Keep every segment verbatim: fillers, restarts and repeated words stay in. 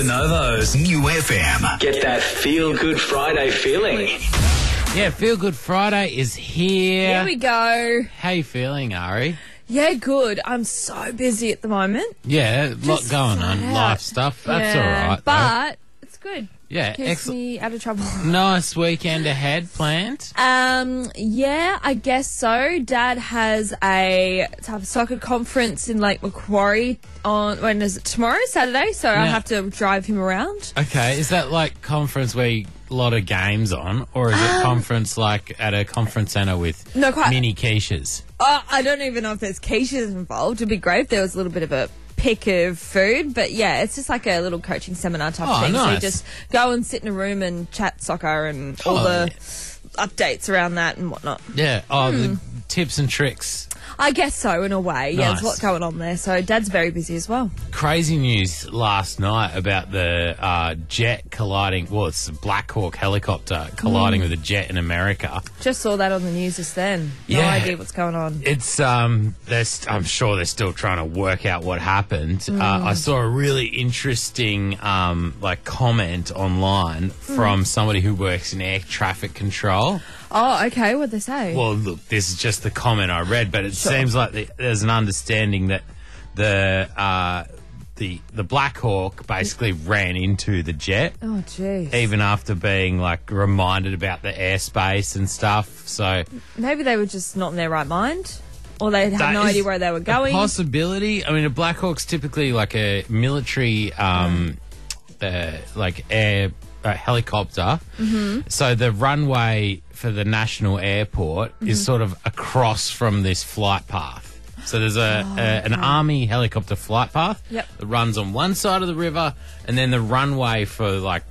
The Novos. New F M. Get that Feel Good Friday feeling. Yeah, Feel Good Friday is here. Here we go. How you feeling, Ari? Yeah, good. I'm so busy at the moment. Yeah, a lot Just going flat on. out. Life stuff. That's yeah, all right. But it's good. Yeah, Keeps excellent. me out of trouble. Nice weekend ahead planned. Um, yeah, I guess so. Dad has a type of soccer conference in Lake Macquarie on, when is it, tomorrow, Saturday, so I Yeah. have to drive him around. Okay, is that like conference where you, a lot of games on, or is it conference like at a conference centre with No, quite- mini quiches? Oh, I don't even know if there's quiches involved. It'd be great if there was a little bit of a pick of food, but yeah, it's just like a little coaching seminar type Oh, thing. So you nice. just go and sit in a room and chat soccer and all Oh, the yeah. updates around that and whatnot. Yeah. Oh, the Hmm. tips and tricks. I guess so, in a way. Yeah, Nice. there's a lot going on there. So Dad's very busy as well. Crazy news last night about the uh, jet colliding. Well, it's a Black Hawk helicopter colliding Hmm. with a jet in America. Just saw that on the news just then. No Yeah. idea what's going on. It's um, they're st- I'm sure they're still trying to work out what happened. Mm. Uh, I saw a really interesting um, like comment online from somebody who works in air traffic control. Oh, okay. What'd they say? Well, look, this is just the comment I read, but it Sure. seems like the, there's an understanding that the uh, the the Black Hawk basically ran into the jet. oh, jeez. Even after being like reminded about the airspace and stuff, so Maybe they were just not in their right mind, or they had That no is idea where they were a going. possibility. I mean, a Black Hawk's typically like a military, um, uh, like air uh, helicopter. Mm-hmm. So the runway for the national airport Mm-hmm. is sort of across from this flight path. So there's a, Oh, a an army helicopter flight path Yep. that runs on one side of the river, and then the runway for like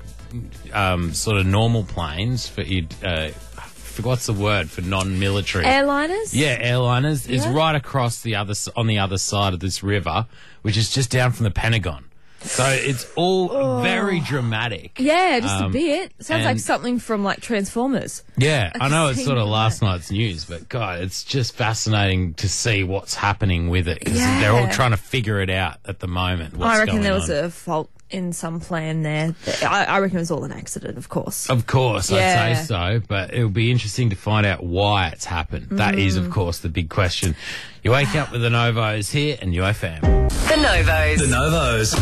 um, sort of normal planes for you. Uh, what's the word for non-military? Airliners? Yeah, airliners is Yeah. right across the other s- on the other side of this river, which is just down from the Pentagon. So it's all very dramatic. Yeah, just a Um, bit. Sounds like and- something from like Transformers. Yeah, I know just it's sort of seen last that. night's news, but God, it's just fascinating to see what's happening with it because Yeah. they're all trying to figure it out at the moment. What's I reckon going there was on. a fault in some plan there. I, I reckon it was all an accident, of course. Of course, Yeah. I'd say so, but it'll be interesting to find out why it's happened. That is, Mm. of course, the big question. You wake up with the Novos here and U F M. The Novos. The Novos.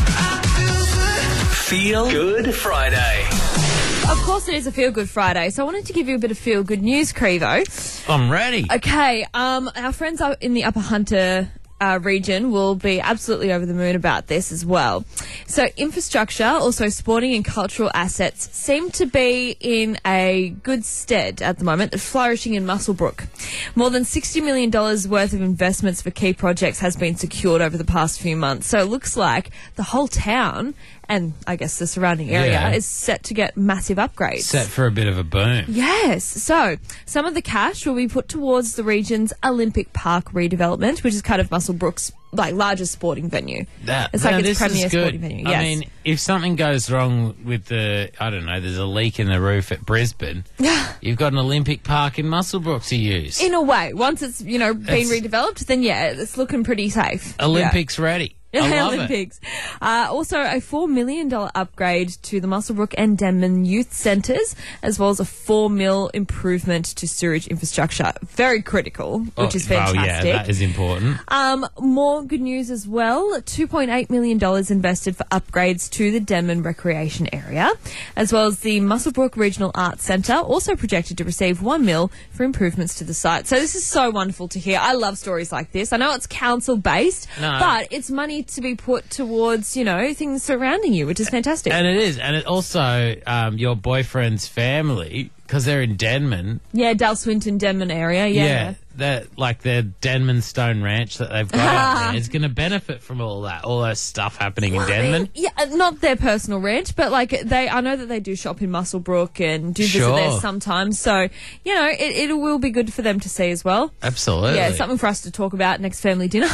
Feel Good Friday. Of course, it is a Feel Good Friday, so I wanted to give you a bit of feel good news, Crevo. I'm ready. Okay, um, our friends up in the Upper Hunter uh, region will be absolutely over the moon about this as well. So infrastructure, also sporting and cultural assets, seem to be in a good stead at the moment. They're flourishing in Muswellbrook. More than sixty million dollars worth of investments for key projects has been secured over the past few months. So it looks like the whole town, and I guess the surrounding area, Yeah. is set to get massive upgrades. Set for a bit of a boom. Yes. So some of the cash will be put towards the region's Olympic Park redevelopment, which is kind of Muswellbrook's like largest sporting venue. That, It's now like its this premier is good. sporting venue. I Yes. mean, if something goes wrong with the, I don't know, there's a leak in the roof at Brisbane, you've got an Olympic Park in Muswellbrook to use. In a way, once it's you know been It's- redeveloped, then yeah, it's looking pretty safe. Olympics ready. I love it. Olympics. Uh, also, a four million dollars upgrade to the Muswellbrook and Denman youth centres, as well as a four mil improvement to sewage infrastructure. Very critical, which is fantastic. Oh, yeah, that is important. Um, more good news as well. two point eight million dollars invested for upgrades to the Denman recreation area, as well as the Muswellbrook Regional Arts Centre, also projected to receive one mil for improvements to the site. So this is so wonderful to hear. I love stories like this. I know it's council-based, No. but it's money to be put towards, you know, things surrounding you, which is fantastic. And it is. And it also, um, your boyfriend's family, because they're in Denman. yeah, Dal Swinton, Denman area, yeah. that like their Denman Stone Ranch that they've got out there is going to benefit from all that, all that stuff happening in Denman. Yeah, uh, not their personal ranch, but like they, I know that they do shop in Muswellbrook and do visit Sure. there sometimes. So you know, it, it will be good for them to see as well. Absolutely. Yeah, something for us to talk about next family dinner.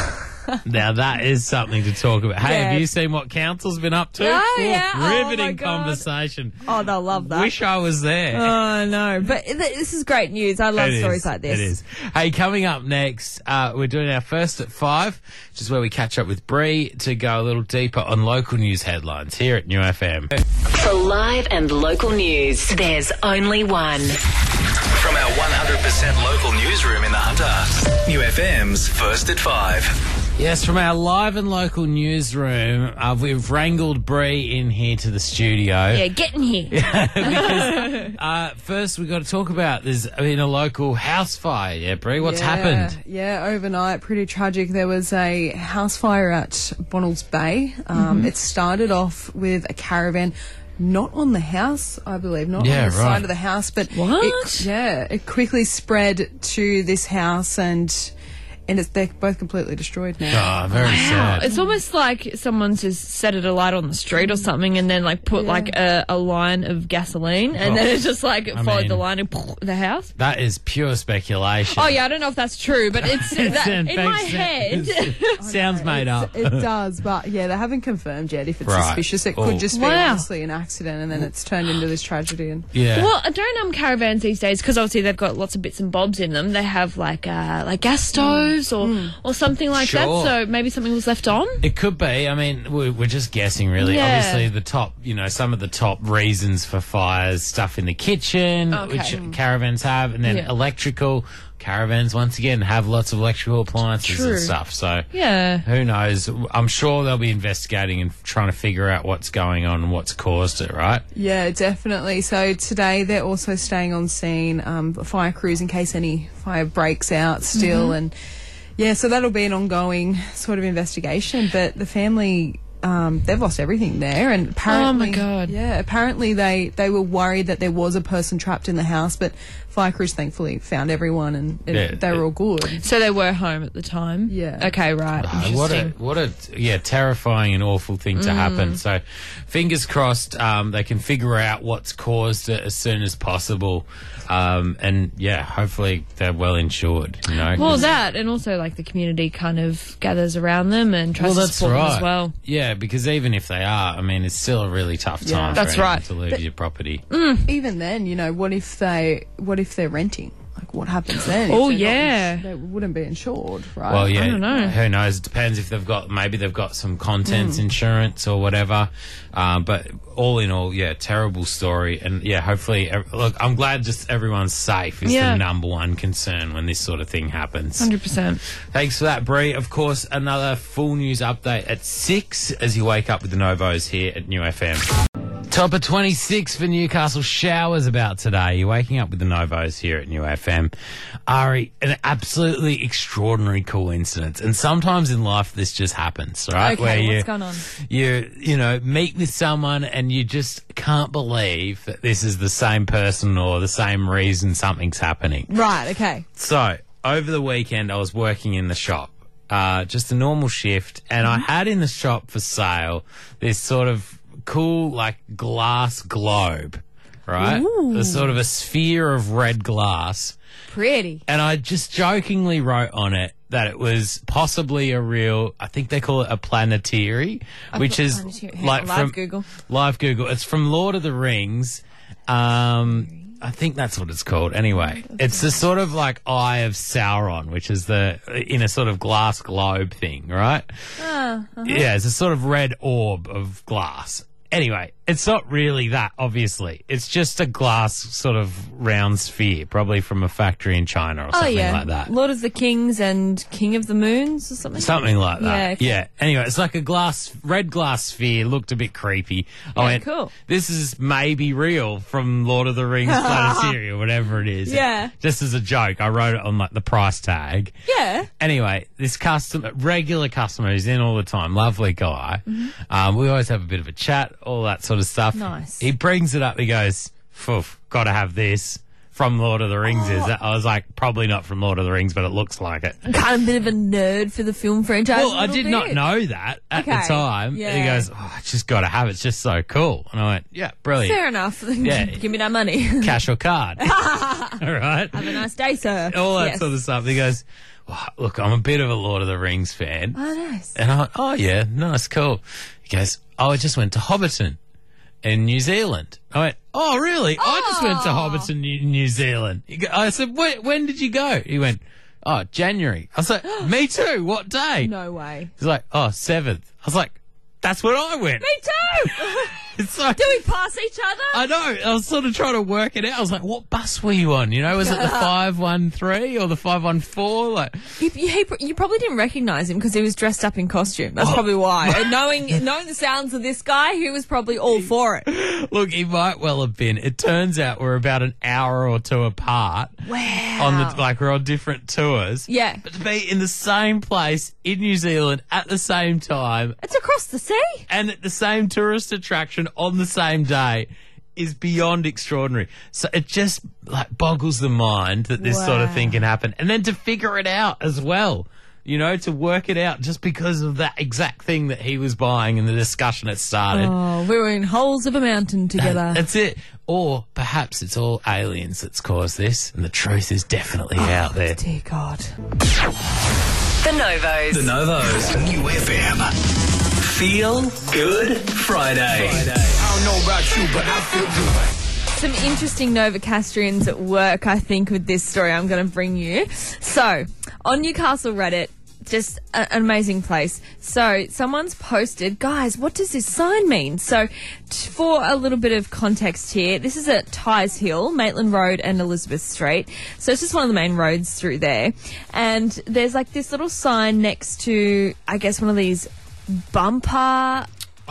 Now, that is something to talk about. Hey, Yeah. have you seen what council's been up to? Oh, Ooh, yeah. Oh, my riveting God. conversation. Oh, they'll love that. Wish I was there. Oh, no. But th- this is great news. I love It stories is, like this. It is. Hey, coming up next, uh, we're doing our first at five, which is where we catch up with Bree to go a little deeper on local news headlines here at New F M. For live and local news, there's only one. From our one hundred percent local newsroom in the Hunter, New F M's First at Five. Yes, from our live and local newsroom, uh, we've wrangled Bree in here to the studio. Yeah, get in here. because, uh, first, we've got to talk about there's been a local house fire. Yeah, Bree, what's yeah, happened? Yeah, overnight, pretty tragic. There was a house fire at Bonnells Bay. Um, Mm-hmm. It started off with a caravan. Not on the house, I believe, not Yeah, on the right. side of the house, but What? It, yeah, it quickly spread to this house, and and it's, they're both completely destroyed now. Oh, very sad. It's almost like someone's just set it alight on the street or something and then like put Yeah. like a, a line of gasoline and then it's just like I followed mean- the line and the house. That is pure speculation. Oh yeah, I don't know if that's true, but it's that, in my head. Sounds made up. It does, but yeah, they haven't confirmed yet if it's Right. suspicious. It Oh. could just be Wow. honestly an accident, and then it's turned into this tragedy. And Yeah. Well, don't um caravans these days because obviously they've got lots of bits and bobs in them. They have like uh like gas stoves or or something like Sure. that. So maybe something was left on. It could be. I mean, we're, we're just guessing, really. Yeah. Obviously, the top, you know, some of the top reasons for fires, stuff in the kitchen, Okay. which caravans have, and then Yeah. electrical. Caravans, once again, have lots of electrical appliances True. and stuff. So, Yeah. who knows? I'm sure they'll be investigating and trying to figure out what's going on and what's caused it, right? yeah, definitely. So today they're also staying on scene, um, fire crews in case any fire breaks out still, and yeah, so that'll be an ongoing sort of investigation. But the family, um, they've lost everything there, and apparently, God. yeah, apparently they they were worried that there was a person trapped in the house, but fire crews thankfully found everyone, and, and Yeah, they were all good. So they were home at the time. Yeah. Okay. Right. Oh, what a Interesting. what a yeah terrifying and awful thing to Mm. happen. So, fingers crossed, um, they can figure out what's caused it as soon as possible, um, and yeah, hopefully they're well insured. You know, Well, that and also like the community kind of gathers around them and tries Well, to that's support them right. as well. Yeah, because even if they are, I mean, it's still a really tough time. for That's anyone right. to lose your property. Even then, you know, what if they what if they're renting? Like, what happens then? If Oh, they're not yeah. ins- they wouldn't be insured, right? Well, yeah, don't know. who knows? It depends if they've got maybe they've got some contents insurance or whatever. Um, but all in all, yeah, terrible story, and yeah, hopefully, ev- look, I'm glad just everyone's safe is Yeah. the number one concern when this sort of thing happens. Hundred percent. Thanks for that, Bree. Of course, another full news update at six as you wake up with the Novos here at New F M. Top of twenty-six for Newcastle showers about today. You're waking up with the Novos here at New F M. Ari, an absolutely extraordinary coincidence. And sometimes in life this just happens, right? Okay, you, what's going on? You, you know, meet with someone and you just can't believe that this is the same person or the same reason something's happening. Right. Okay. So, over the weekend, I was working in the shop, uh, just a normal shift, and I had in the shop for sale this sort of cool, like, glass globe, right? A sort of a sphere of red glass. Pretty. And I just jokingly wrote on it that it was possibly a real, I think they call it a planetary, which is planetary. Hang like on, live from Google. live Google. It's from Lord of the Rings. Um, I think that's what it's called. Anyway, it's the sort of like Eye of Sauron, which is the in a sort of glass globe thing, right? Ah, uh-huh. Yeah, it's a sort of red orb of glass. Anyway, it's not really that, obviously. It's just a glass sort of round sphere, probably from a factory in China or Oh something yeah. like that. Lord of the Kings and King of the Moons or something. Something like that. Yeah, okay. Yeah. Anyway, it's like a glass, red glass sphere. Looked a bit creepy. I Yeah, went, cool. this is maybe real from Lord of the Rings Planetary or whatever it is. Yeah. Just as a joke, I wrote it on like the price tag. Yeah. Anyway, this customer, regular customer who's in all the time, lovely guy. Um, we always have a bit of a chat, all that sort of stuff. Nice. He brings it up. He goes, "Poof, got to have this." From Lord of the Rings, is that? I was like, probably not from Lord of the Rings, but it looks like it. Kind of a bit of a nerd for the film franchise. Well, a I little did not bit. know that at Okay, the time. yeah. And he goes, "Oh, I just got to have it. It's just so cool." And I went, "Yeah, brilliant. Fair enough. Yeah. Give me that money. Cash or card." All right. Have a nice day, sir. All that Yes. sort of stuff. He goes, well, look, I'm a bit of a Lord of the Rings fan. Oh, nice. And I went, oh, yeah, nice, cool. He goes, oh, I just went to Hobbiton in New Zealand. I went, oh, really? I just went to Hobbiton, New, New Zealand. He go, I said, when, when did you go? He went, oh, January. I was like, me too. What day? No way. He's like, oh, seventh. I was like, that's when I went. Me too. It's like, Do we pass each other? I know. I was sort of trying to work it out. I was like, what bus were you on? You know, was it the five one three or the five one four? Like, You, you, he, you probably didn't recognise him because he was dressed up in costume. That's Oh. probably why. And knowing knowing the sounds of this guy, he was probably all for it. look, he might well have been. It turns out we're about an hour or two apart. Wow. On the like we're on different tours. Yeah. But to be in the same place in New Zealand at the same time It's across the sea. and at the same tourist attraction on the same day is beyond extraordinary. So it just like boggles the mind that this sort of thing can happen. And then to figure it out as well, you know, to work it out just because of that exact thing that he was buying and the discussion it started. Oh, we were in holes of a mountain together. That's it. Or perhaps it's all aliens that's caused this and the truth is definitely out there. Dear God. The Novos. The Novos. New F M. Feel Good Friday. I don't know about you, but I feel good. Some interesting Novocastrians at work, I think, with this story I'm going to bring you. So, on Newcastle Reddit, just a, an amazing place. So, someone's posted, guys, what does this sign mean? So, t- for a little bit of context here, this is at Tyes Hill, Maitland Road and Elizabeth Street. So, it's just one of the main roads through there. And there's like this little sign next to, I guess, one of these bumper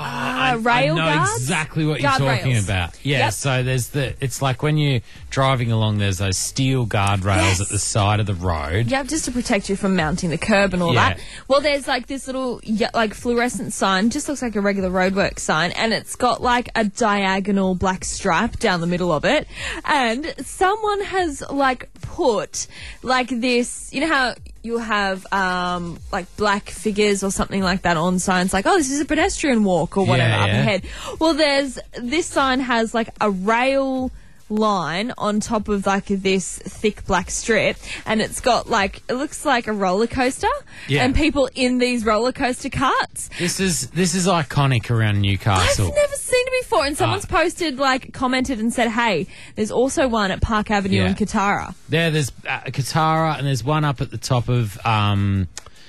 I, uh, rail I know guards? exactly what you're Guardrails. talking about. Yeah, Yep. so there's the, it's like when you're driving along, there's those steel guardrails Yes. at the side of the road. Yeah, just to protect you from mounting the curb and all Yeah. that. Well, there's like this little ye- like fluorescent sign, just looks like a regular roadwork sign, and it's got like a diagonal black stripe down the middle of it. And someone has like put like this, you know how you'll have um, like black figures or something like that on signs like, oh, this is a pedestrian walk or whatever Yeah, up yeah. ahead. Well, there's this sign has like a rail line on top of like this thick black strip, and it's got like, it looks like a roller coaster, Yeah. and people in these roller coaster carts. This is this is iconic around Newcastle. I've never seen it before, and someone's Uh, posted, like, commented and said, hey, there's also one at Park Avenue Yeah. in Katara. There, there's uh, Katara, and there's one up at the top of um,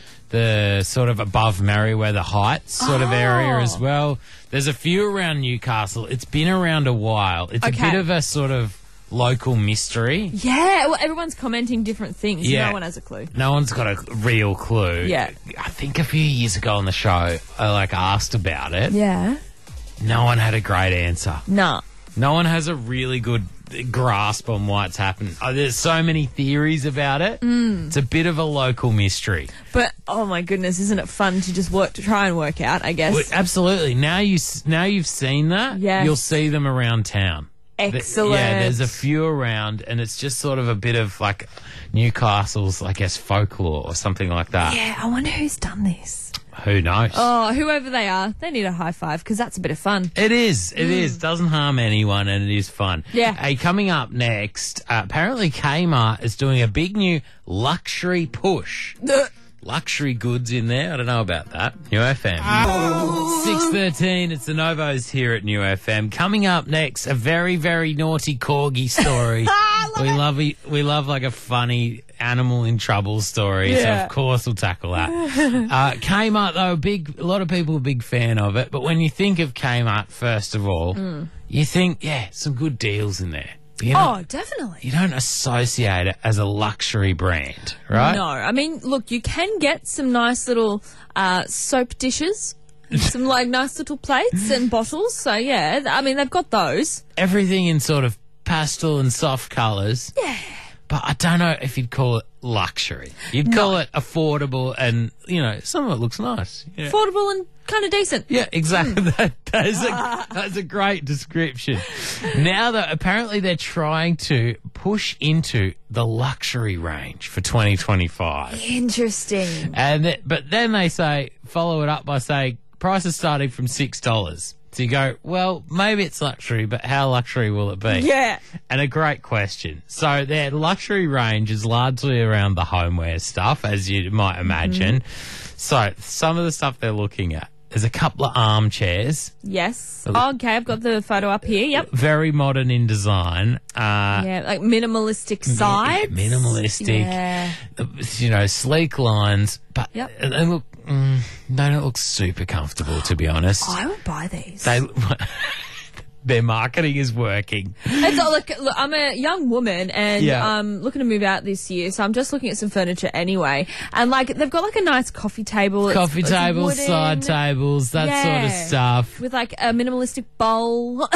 the sort of above Merriweather Heights sort of area Oh. as well. There's a few around Newcastle. It's been around a while. It's Okay. a bit of a sort of local mystery. Yeah, well, everyone's commenting different things. Yeah. No one has a clue. No one's got a real clue. Yeah. I think a few years ago on the show, I like asked about it. Yeah. No one had a great answer. Nah. No one has a really good grasp on why it's happened. Oh, there's so many theories about it. Mm. It's a bit of a local mystery. But, oh my goodness, isn't it fun to just work, to try and work out, I guess. Well, absolutely. Now you s- now you've seen that. Yes. You'll see them around town. Th- Excellent. Yeah, there's a few around, and it's just sort of a bit of like Newcastle's, I guess, folklore or something like that. Yeah, I wonder who's done this. Who knows? Oh, whoever they are, they need a high five because that's a bit of fun. It is. It is. Doesn't harm anyone, and it is fun. Yeah. Hey, coming up next, uh, apparently Kmart is doing a big new luxury push. Luxury goods in there. I don't know about that. New F M. six thirteen, it's the Novos here at New F M. Coming up next, a very, very naughty corgi story. we love we, we love like a funny animal in trouble story, so Yeah. of course we'll tackle that. uh, Kmart, though, a big, a lot of people are a big fan of it, but when you think of Kmart, first of all, you think, yeah, some good deals in there. But you Oh, don't, definitely. you don't associate it as a luxury brand, right? No, I mean, look, you can get some nice little uh, soap dishes, some like nice little plates and bottles. So yeah, th- I mean, they've got those. Everything in sort of pastel and soft colours. Yeah. But I don't know if you'd call it luxury. You'd call it affordable, and, you know, some of it looks nice. Yeah, Affordable and kind of decent. yeah exactly. that, that is a, that's a great description. Now, though, apparently they're trying to push into the luxury range for twenty twenty-five. Interesting. And th- But then they say, follow it up by saying, prices starting from six dollars. So you go, well, maybe it's luxury, but how luxury will it be? Yeah. And a great question. So their luxury range is largely around the homeware stuff, as you might imagine. Mm-hmm. So some of the stuff they're looking at, there's a couple of armchairs, Yes. Oh, okay, I've got the photo up here. Yep. very modern in design. Uh, Yeah, like minimalistic sides. minimalistic, Yeah. you know, sleek lines, but Yep. they look, mm, they don't look super comfortable, to be honest. I would buy these. They, their marketing is working. It's all, look, look, I'm a young woman and Yeah. I'm looking to move out this year, so I'm just looking at some furniture anyway. And like they've got like a nice coffee table, It's- Coffee it's tables, wooden, side tables, that sort of Yeah. stuff. with like a minimalistic bowl.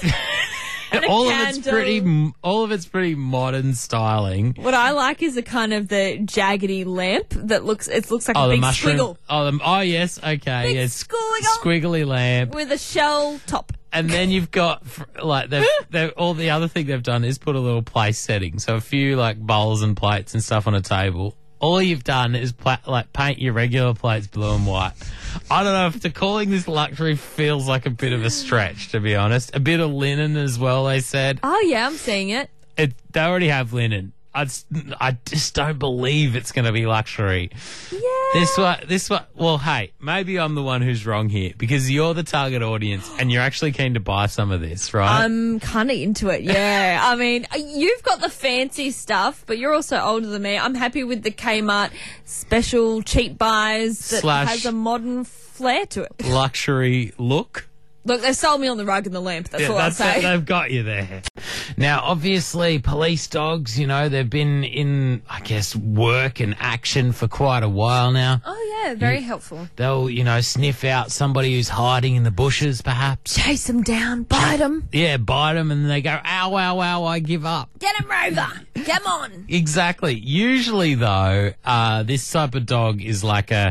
And a all of it's candle. pretty, all of it's pretty modern styling. What I like is a kind of the jaggedy lamp that looks. It looks like Oh, a the big mushroom. squiggle Oh, the, oh, yes. Okay. Big yes. squiggle. Squiggly lamp. with a shell top. And then you've got f- like they've, they've all the other thing they've done is put a little place setting, so a few like bowls and plates and stuff on a table. All you've done is pla- like paint your regular plates blue and white. I don't know if to calling this luxury feels like a bit of a stretch, to be honest. A bit of linen as well. They said Oh yeah, I'm seeing it. it. They already have linen. I just, I just don't believe it's going to be luxury. Yeah. This one, this one. Well, hey, maybe I'm the one who's wrong here because you're the target audience and you're actually keen to buy some of this, right? I'm kind of into it, yeah. I mean, you've got the fancy stuff, but you're also older than me. I'm happy with the Kmart special cheap buys that Slash- has a modern flair to it. Luxury look. Look, they sold me on the rug and the lamp. That's Yeah, all that's I'll say. it. They've got you there. Now, obviously, police dogs, you know, they've been in, I guess, work and action for quite a while now. Oh yeah, very helpful. They'll, you know, sniff out somebody who's hiding in the bushes, perhaps. Chase them down, bite them, Yeah, bite them and they go, ow, ow, ow, I give up. get them, Rover, come on. Exactly. Usually, though, uh, this type of dog is like a...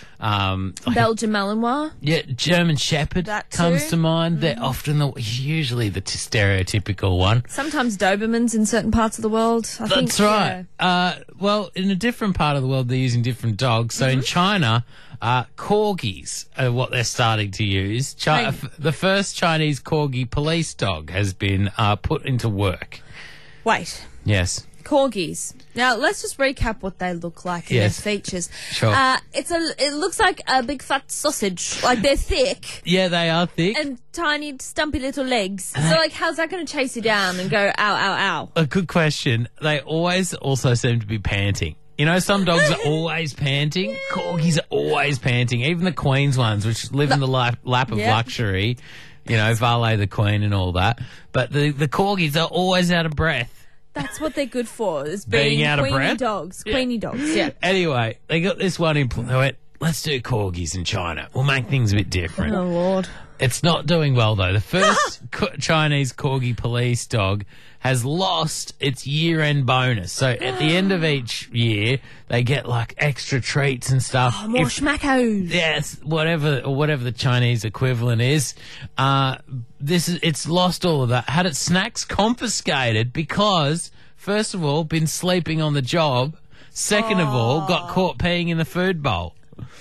Um, like a- Belgian Malinois. yeah, German Shepherd That comes too. to mind. They're often the usually the t- stereotypical one. Sometimes Dobermans in certain parts of the world. I think, That's right. Uh, well, in a different part of the world, they're using different dogs. So Mm-hmm. in China, uh, corgis are what they're starting to use. Chi- Right. f- the first Chinese corgi police dog has been uh, put into work. Yeah. Wait. Yes. Corgis. Now let's just recap what they look like and Yes. their features. Sure. Uh, it's a. It looks like a big fat sausage. Like they're thick Yeah, they are thick. and tiny, stumpy little legs. So like, how's that going to chase you down and go ow, ow, ow? A good question. They always also seem to be panting. You know, some dogs are always panting. Corgis are always panting. Even the Queen's ones, which live in the lap, lap of Yeah. luxury, you know, valet the Queen and all that. But the, the Corgis are always out of breath. That's what they're good for. Is Being being, out of queenie breath? dogs. Queenie dogs. Yeah. Anyway, they got this one in. They went, let's do Corgis in China. We'll make things a bit different. Oh Lord. It's not doing well, though. The first co- Chinese Corgi police dog has lost its year-end bonus. So at the end of each year, they get like extra treats and stuff. Oh, more If- schmackos. Yes, whatever or whatever the Chinese equivalent is. Uh, this is it's lost all of that. Had its snacks confiscated because, first of all, been sleeping on the job. Second of all, got caught peeing in the food bowl.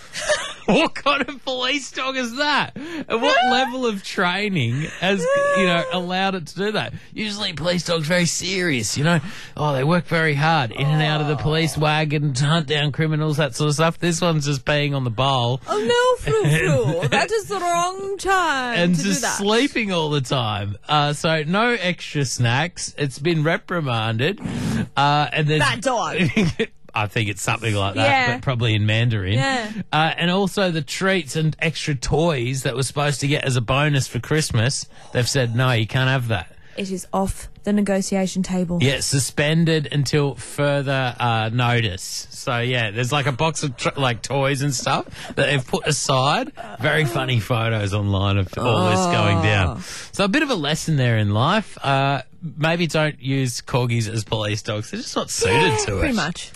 What kind of police dog is that? And what level of training has, you know, allowed it to do that? Usually police dogs are very serious, you know. Oh, they work very hard in and out of the police wagon to hunt down criminals, that sort of stuff. This one's just peeing on the bowl Oh no, Fru Fru. That is the wrong time and to just do that. sleeping all the time. Uh, so no extra snacks. It's been reprimanded. Uh, and there's Bad dog. I think it's something like that, Yeah. but probably in Mandarin. Yeah. Uh, and also the treats and extra toys that we're supposed to get as a bonus for Christmas, they've said, no, you can't have that. It is off the negotiation table. Yeah, suspended until further uh, notice. So, yeah, there's like a box of tr- like toys and stuff that they've put aside. Very funny photos online of all this going down. So a bit of a lesson there in life. Uh, maybe don't use corgis as police dogs. They're just not suited Yeah, to it. pretty much.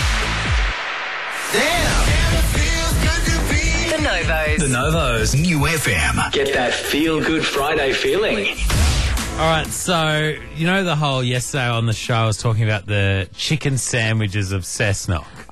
The Novos. The Novos. New F M. Get that feel good Friday feeling. All right, so you know the whole yesterday on the show I was talking about the chicken sandwiches of Cessnock.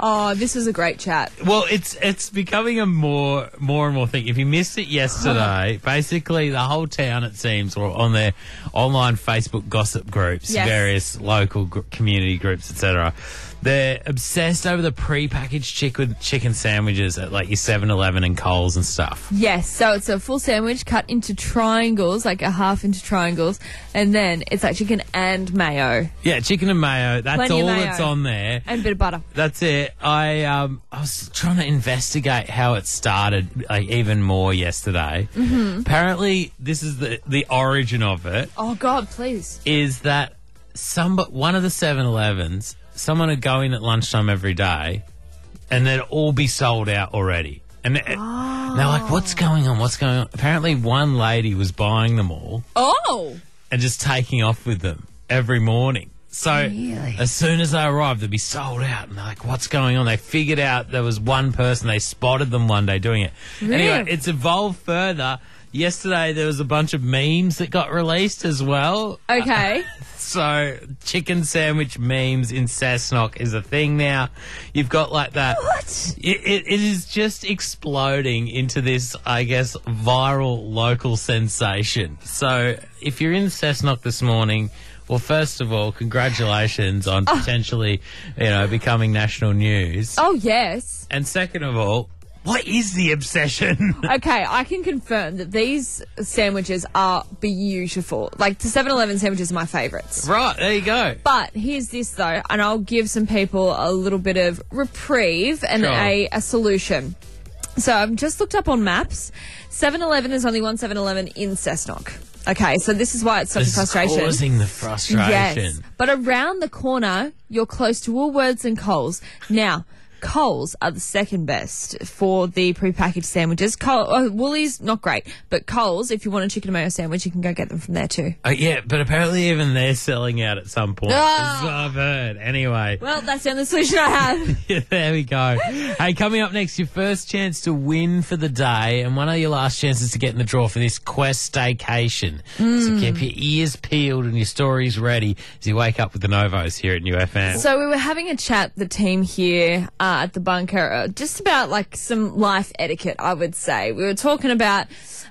Oh, this was a great chat. Well, it's it's becoming a more more and more thing. If you missed it yesterday, basically the whole town, it seems, or on their online Facebook gossip groups, Yes. various local gr- community groups, et cetera, they're obsessed over the pre-packaged chicken chicken sandwiches at like your seven eleven and Coles and stuff. Yes, so it's a full sandwich cut into triangles, like a half into triangles, and then it's like chicken and mayo Yeah, chicken and mayo. That's Plenty of all mayo. that's on there. and a bit of butter. That's it. I um I was trying to investigate how it started, like even more yesterday. Mm-hmm. Apparently, this is the the origin of it. Oh, God, please. Is that some one of the seven elevens, someone would go in at lunchtime every day, and they'd all be sold out already. And it- Oh. they're like, "What's going on? What's going on?" Apparently, one lady was buying them all Oh! and just taking off with them every morning. So as soon as they arrived, they'd be sold out, and they're like, "What's going on?" They figured out there was one person. They spotted them one day doing it. Really? Anyway, it's evolved further. Yesterday, there was a bunch of memes that got released as well. Okay. So, chicken sandwich memes in Cessnock is a thing now. You've got like that. What? It, it, it is just exploding into this, I guess, viral local sensation. So, if you're in Cessnock this morning, well, first of all, congratulations on potentially, you know, becoming national news. Oh, yes. And second of all, what is the obsession? Okay, I can confirm that these sandwiches are beautiful. Like, the seven eleven sandwiches are my favourites. Right, there you go. But here's this, though, and I'll give some people a little bit of reprieve and Sure. a, a solution. So I've just looked up on maps. seven eleven is only one seven eleven in Cessnock. Okay, so this is why it's such This a is frustration. causing the frustration. Yes, but around the corner, you're close to Woolworths and Coles. Now, Coles are the second best for the prepackaged sandwiches. Cole, oh, Woolies, not great, but Coles, if you want a chicken and mayo sandwich, you can go get them from there too. Uh, yeah, but apparently even they're selling out at some point. Ah. That's what I've heard. Anyway, Well, that's the only solution I have. yeah, there we go. Hey, coming up next, your first chance to win for the day and one of your last chances to get in the draw for this Quest staycation. So keep your ears peeled and your stories ready as you wake up with the Novos here at New F M. So we were having a chat, the team here uh, at the bunker, uh, just about like some life etiquette, I would say. We were talking about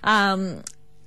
um,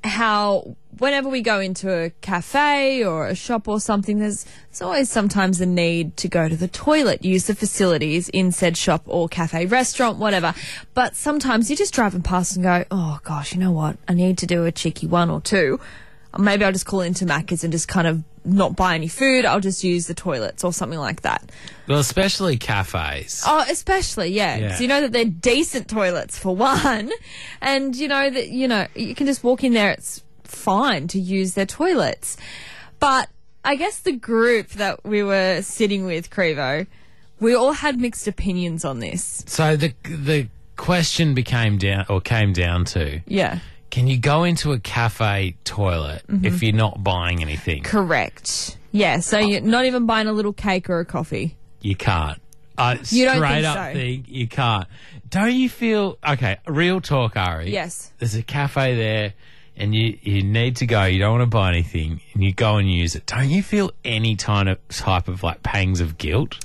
how whenever we go into a cafe or a shop or something, there's, there's always sometimes a need to go to the toilet, use the facilities in said shop or cafe, restaurant, whatever. But sometimes you're just driving past and go, oh gosh, you know what? I need to do a cheeky one or two. Or maybe I'll just call into Macca's and just kind of not buy any food. I'll just use the toilets or something like that. Well, especially cafes. Oh, especially, yeah. 'Cause Yeah. you know that they're decent toilets for one. And you know that, you know, you can just walk in there. It's fine to use their toilets. But I guess the group that we were sitting with, Crevo, we all had mixed opinions on this. So the the question became down or came down to, Yeah. can you go into a cafe toilet Mm-hmm. if you're not buying anything? Correct. Yeah, so you're not even buying a little cake or a coffee. You can't. Uh, You don't straight think up so? thing, you can't. Don't you feel okay? Real talk, Ari. Yes. There's a cafe there, and you you need to go. You don't want to buy anything, and you go and use it. Don't you feel any kind of type of like pangs of guilt?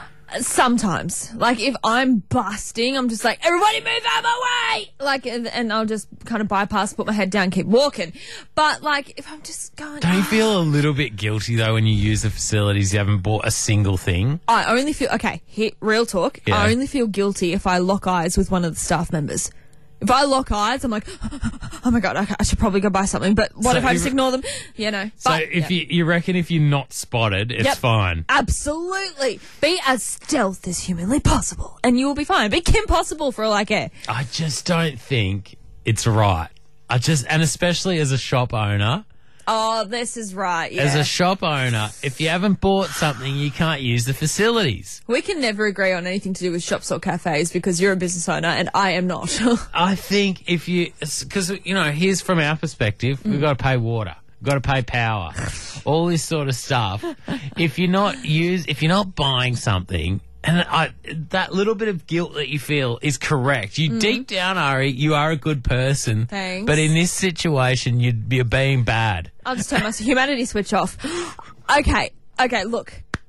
Sometimes, like if I'm busting, I'm just like, everybody move out of my way! Like, and, and I'll just kind of bypass, put my head down, keep walking. But like, if I'm just going, Don't you feel a little bit guilty though when you use the facilities? You haven't bought a single thing. I only feel, okay, hit, real talk, Yeah. I only feel guilty if I lock eyes with one of the staff members. If I lock eyes, I'm like, oh my God, okay, I should probably go buy something. But what So if I just if- ignore them? You know. So but, if yeah. you you reckon if you're not spotted, it's Yep. fine. Absolutely. Be as stealth as humanly possible, and you will be fine. Be Kim Possible for all I care. I just don't think it's right. I just, and especially as a shop owner, Oh, this is right, yeah. as a shop owner, if you haven't bought something, you can't use the facilities. We can never agree on anything to do with shops or cafes because you're a business owner and I am not. I think if you, because, you know, here's from our perspective, we've got to pay water. We've got to pay power, all this sort of stuff. If you're not use, if you're not buying something, and I, that little bit of guilt that you feel is correct. You deep down, Ari, you are a good person. Thanks. But in this situation, you'd be being bad. I'll just turn my humanity switch off. Okay, okay, look.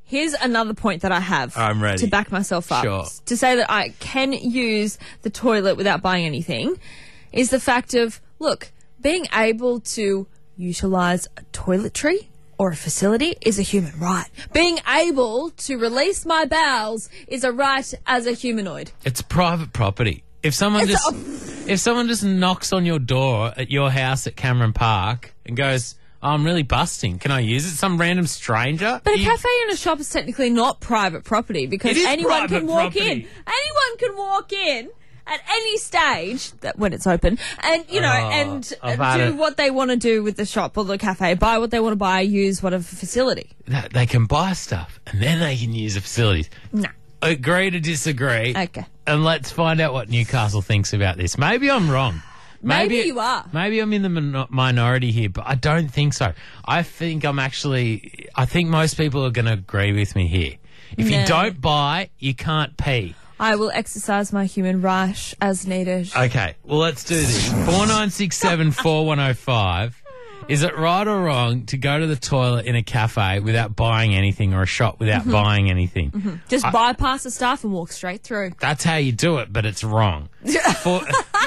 here's another point that I have I'm ready. to back myself up. Sure. To say that I can use the toilet without buying anything is the fact of, look, being able to utilise a toiletry or a facility is a human right. Being able to release my bowels is a right as a humanoid. It's private property. If someone It's just if someone just knocks on your door at your house at Cameron Park and goes, oh, I'm really busting, can I use it? Some random stranger? But a You- cafe and a shop is technically not private property because It is anyone private can walk property. in. Anyone can walk in at any stage that when it's open, and you know, Oh, and I've uh, had do it. what they want to do with the shop or the cafe, buy what they want to buy, use whatever facility. That- they can buy stuff and then they can use the facilities. No. Agree to disagree. Okay. And let's find out what Newcastle thinks about this. Maybe I'm wrong. Maybe you are. Maybe I'm in the min- minority here, but I don't think so. I think I'm actually. I think most people are going to agree with me here. If No. you don't buy, you can't pee. I will exercise my human right as needed. Okay, well, let's do this. four nine six seven, four one oh five. Is it right or wrong to go to the toilet in a cafe without buying anything or a shop without Mm-hmm. buying anything? Just bypass the stuff and walk straight through. That's how you do it, but it's wrong. For,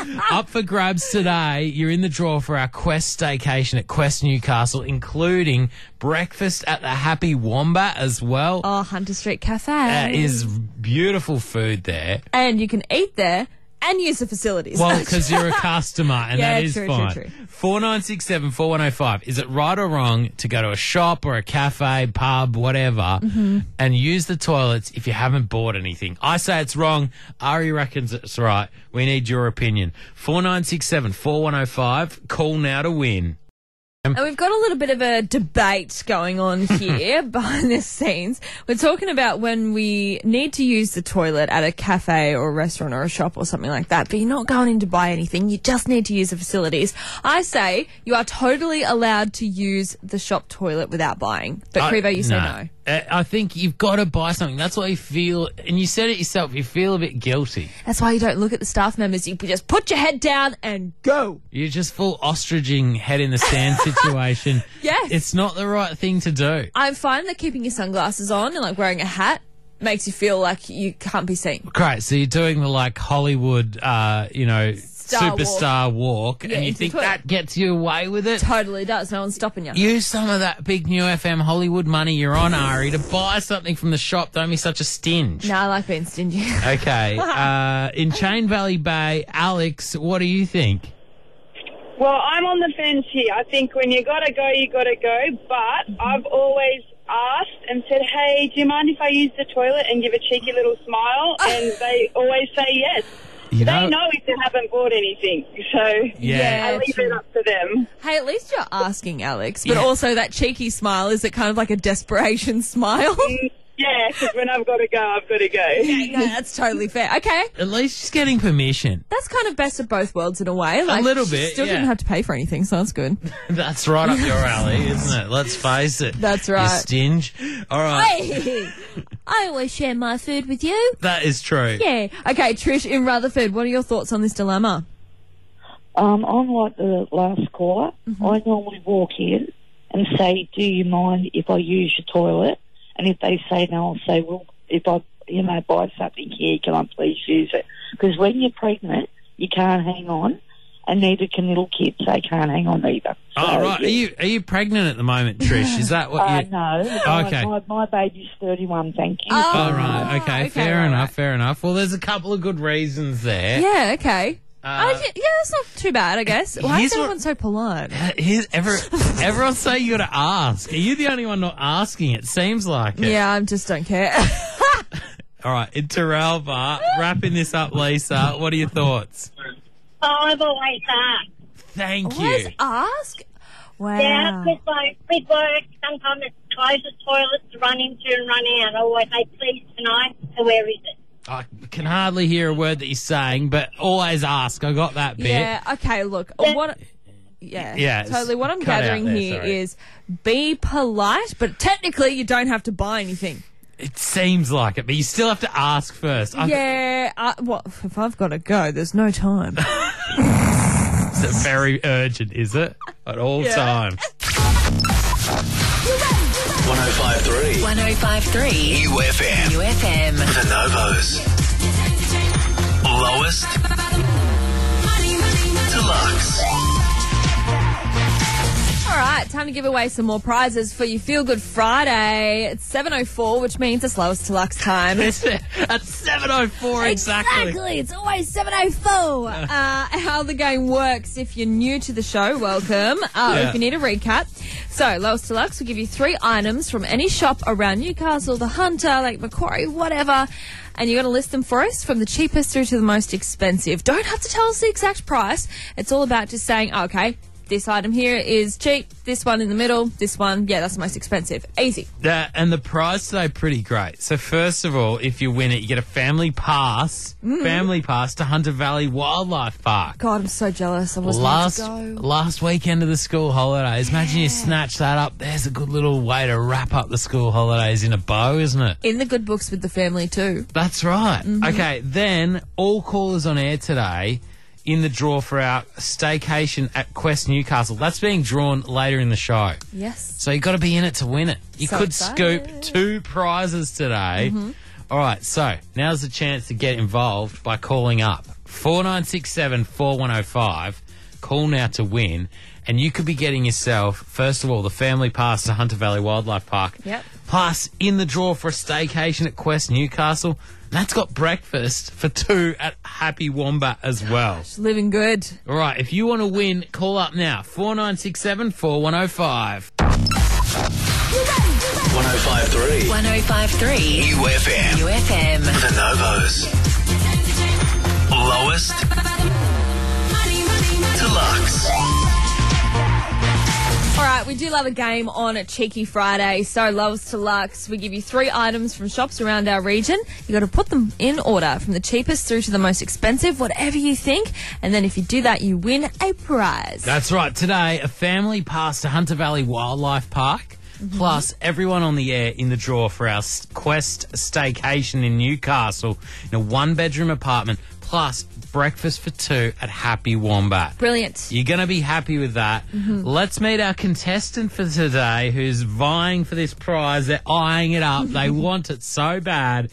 up for grabs today, you're in the draw for our Quest staycation at Quest Newcastle, including breakfast at the Happy Wombat as well. Oh, Hunter Street Cafe. There is beautiful food there. And you can eat there and use the facilities. Well, because you're a customer, and Yeah, that is true, true, fine. true. four nine six seven, four one oh five. Is it right or wrong to go to a shop or a cafe, pub, whatever, Mm-hmm. and use the toilets if you haven't bought anything? I say it's wrong. Ari reckons it's right. We need your opinion. four nine six seven, four one oh five. Call now to win. And we've got a little bit of a debate going on here behind the scenes. We're talking about when we need to use the toilet at a cafe or a restaurant or a shop or something like that, but you're not going in to buy anything. You just need to use the facilities. I say you are totally allowed to use the shop toilet without buying. But, I- Crevo, you say no. Uh, I think you've got to buy something. That's why you feel, and you said it yourself, you feel a bit guilty. That's why you don't look at the staff members. You just put your head down and go. You're just full ostriching head in the sand situation. Yes. It's not the right thing to do. I find that keeping your sunglasses on and like wearing a hat makes you feel like you can't be seen. Great. So you're doing the like Hollywood, uh, you know, Star superstar walk, Yeah, and you into think the toilet. that gets you away with it? Totally does. No one's stopping you. Use some of that big new F M Hollywood money you're on, Ari, to buy something from the shop. Don't be such a stinge. No, I like being stingy. Okay. uh, in Chain Valley Bay, Alex, what do you think? Well, I'm on the fence here. I think when you gotta go, you gotta go. But I've always asked and said, "Hey, do you mind if I use the toilet?" and give a cheeky little smile, and they always say yes. You They know if they haven't bought anything, so Yeah. I leave it up to them. Hey, at least you're asking, Alex. But Yeah. also that cheeky smile, is it kind of like a desperation smile? Yeah, because when I've got to go, I've got to go. No, that's totally fair. Okay. At least she's getting permission. That's kind of best of both worlds in a way. Like, little she bit, Still yeah. didn't have to pay for anything, so that's good. That's right up your alley, isn't it? Let's face it. That's You right. stinge. All right. Hey, I always share my food with you. That is true. Yeah. Okay, Trish in Rutherford, what are your thoughts on this dilemma? Um, I'm like the last caller. I normally walk in and say, "Do you mind if I use your toilet?" And if they say no, I'll say, "Well, if I, you know, buy something here, can I please use it?" Because when you're pregnant, you can't hang on, and neither can little kids. They can't hang on either. Oh, So, right. Are yeah. you are you pregnant at the moment, Trish? Is that what Uh, you... no. Okay. My, my baby's thirty-one, thank you. Oh. Oh, right. Okay, okay, fair all enough, right. fair enough. Well, there's a couple of good reasons there. Yeah, okay. I Uh, di- yeah, that's not too bad, I guess. Why here's is what- everyone so polite? Here's, every, everyone's saying you got to ask. Are you the only one not asking? It seems like it. Yeah, I just don't care. All right, in Terralba, wrapping this up, Lisa. What are your thoughts? I've always asked. Thank Always you. ask? Wow. Yeah, because like with work, sometimes it's closest toilets to run into and run out. I always say, "Please, tonight." So where is it? I can hardly hear a word that you're saying, but always ask. I got that bit. Yeah, okay, look, what... Yeah, Yeah, totally. What I'm cut out gathering there, here sorry. is be polite, but technically you don't have to buy anything. It seems like it, but you still have to ask first. I- Yeah, uh, well, if I've got to go, there's no time. It's very urgent, is it? At all Yeah. times. You ready? You ready? one oh five point three. one oh five point three. U F M. U F M. The Novos. Lowest Deluxe. All right, time to give away some more prizes for your Feel Good Friday. It's seven oh four, which means it's lowest to Lux time. At seven oh four exactly. Exactly. It's always seven oh four. uh, how the game works, if you're new to the show, welcome. Uh, Yeah. If you need a recap. So, lowest to Lux will give you three items from any shop around Newcastle, the Hunter, Lake Macquarie, whatever. And you're going to list them for us from the cheapest through to the most expensive. Don't have to tell us the exact price. It's all about just saying, okay, this item here is cheap, this one in the middle, this one, yeah, that's the most expensive. Easy. Yeah, and the prize today pretty great. So first of all, if you win it, you get a family pass, Mm. family pass to Hunter Valley Wildlife Park. God, I'm so jealous. I wasn't Last able to go. last weekend of the school holidays. Imagine you snatch that up. There's a good little way to wrap up the school holidays in a bow, isn't it? In the good books with the family too. That's right. Mm-hmm. Okay, then all callers on air today in the draw for our staycation at Quest Newcastle. That's being drawn later in the show. Yes. So you've got to be in it to win it. You So could excited. scoop two prizes today. Mm-hmm. All right, so now's the chance to get involved by calling up four nine six seven, four one oh five. Call now to win. And you could be getting yourself, first of all, the family pass to Hunter Valley Wildlife Park. Yep. Plus, in the draw for a staycation at Quest Newcastle. That's got breakfast for two at Happy Wombat as well. Just living good. All right, if you want to win, call up now. four nine six seven, four one oh five. one oh five point three. one oh five point three. U F M. U F M. The Novos. Lowest Deluxe. All right, we do love a game on a Cheeky Friday. So, lowest to Lux, we give you three items from shops around our region. You got to put them in order from the cheapest through to the most expensive, whatever you think. And then if you do that, you win a prize. That's right. Today, a family pass to Hunter Valley Wildlife Park. Mm-hmm. Plus, everyone on the air in the draw for our s- Quest staycation in Newcastle in a one-bedroom apartment. Plus, breakfast for two at Happy Wombat. Brilliant. You're going to be happy with that. Mm-hmm. Let's meet our contestant for today who's vying for this prize. They're eyeing it up. They want it so bad.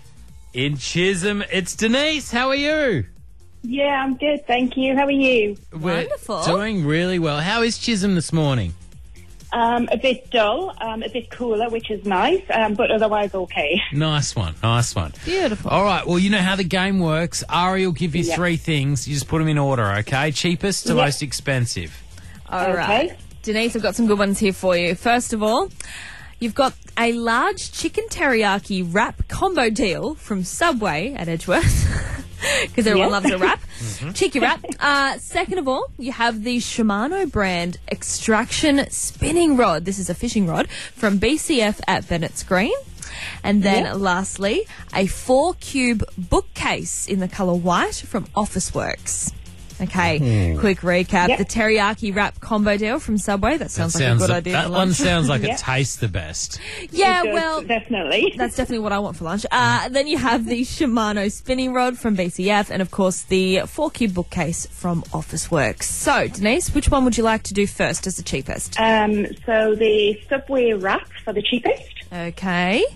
In Chisholm, it's Denise. How are you? Yeah, I'm good, thank you. How are you? Wonderful. We're doing really well. How is Chisholm this morning? Um, a bit dull, um, a bit cooler, which is nice, um, but otherwise okay. Nice one, nice one. Beautiful. All right, well, you know how the game works. Ari will give you Yeah. three things. You just put them in order, okay? Cheapest to Yeah. most expensive. All right. Okay. Denise, I've got some good ones here for you. First of all, you've got a large chicken teriyaki wrap combo deal from Subway at Edgeworth. Because everyone Yeah. loves a wrap. Cheeky wrap. Uh, second of all, you have the Shimano brand Extraction Spinning Rod. This is a fishing rod from B C F at Bennett's Green. And then Yeah. lastly, a four cube bookcase in the colour white from Officeworks. Okay, quick recap. Yep. The teriyaki wrap combo deal from Subway. That sounds That like a sounds good the- idea. That for one lunch. sounds like Yeah. it tastes the best. Yeah, It does, well, definitely. that's definitely what I want for lunch. Uh, then you have the Shimano spinning rod from B C F and, of course, the four cube bookcase from Officeworks. So, Denise, which one would you like to do first as the cheapest? Um, so the Subway wrap for the cheapest, Okay.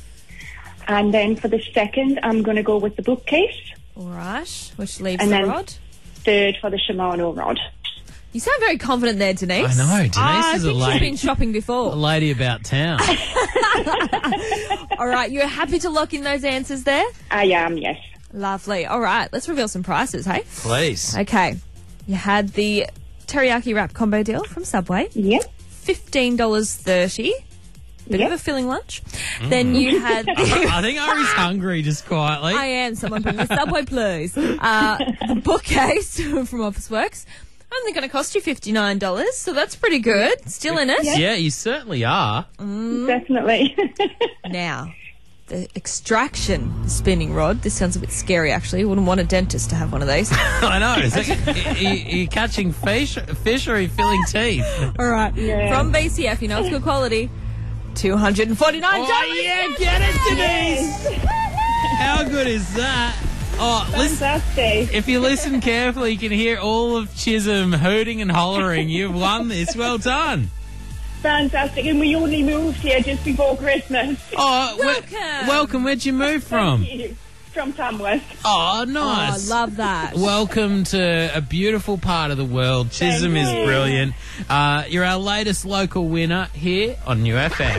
and then for the second, I'm going to go with the bookcase. All right. Which leaves And the then- rod? Third for the Shimano rod. You sound very confident there, Denise. I know, Denise Ah, is I a think lady. she's been shopping A before. lady about town. All right, you're happy to lock in those answers there? I am, yes. Lovely. All right, let's reveal some prices, hey? Please. Okay. You had the teriyaki wrap combo deal from Subway. Yep. fifteen dollars thirty. Bit Yep. of a filling lunch. Then you had the... I think Ari's hungry, just quietly. I am. Someone bring me Subway, please. Uh, the bookcase from Officeworks. Only going to cost you fifty-nine dollars, so that's pretty good. Still in it. Yeah, you certainly are. Definitely. Now, the extraction spinning rod. This sounds a bit scary, actually. Wouldn't want a dentist to have one of these. I know. Is that, are you catching fish, fish or are you filling teeth? All right. Yeah. From B C F, you know it's good quality. two hundred forty-nine dollars. Oh, yeah, get it, Denise. How good is that? Oh, listen. Fantastic. If you listen carefully, you can hear all of Chisholm hooting and hollering. You've won this. Well done. Fantastic, and we only moved here just before Christmas. Oh, Welcome. we- welcome. Where'd you move from? Thank you. From Tamworth. Oh, Oh, nice. love that. Welcome to a beautiful part of the world. Chisholm is you. brilliant. Uh, you're our latest local winner here on New F M.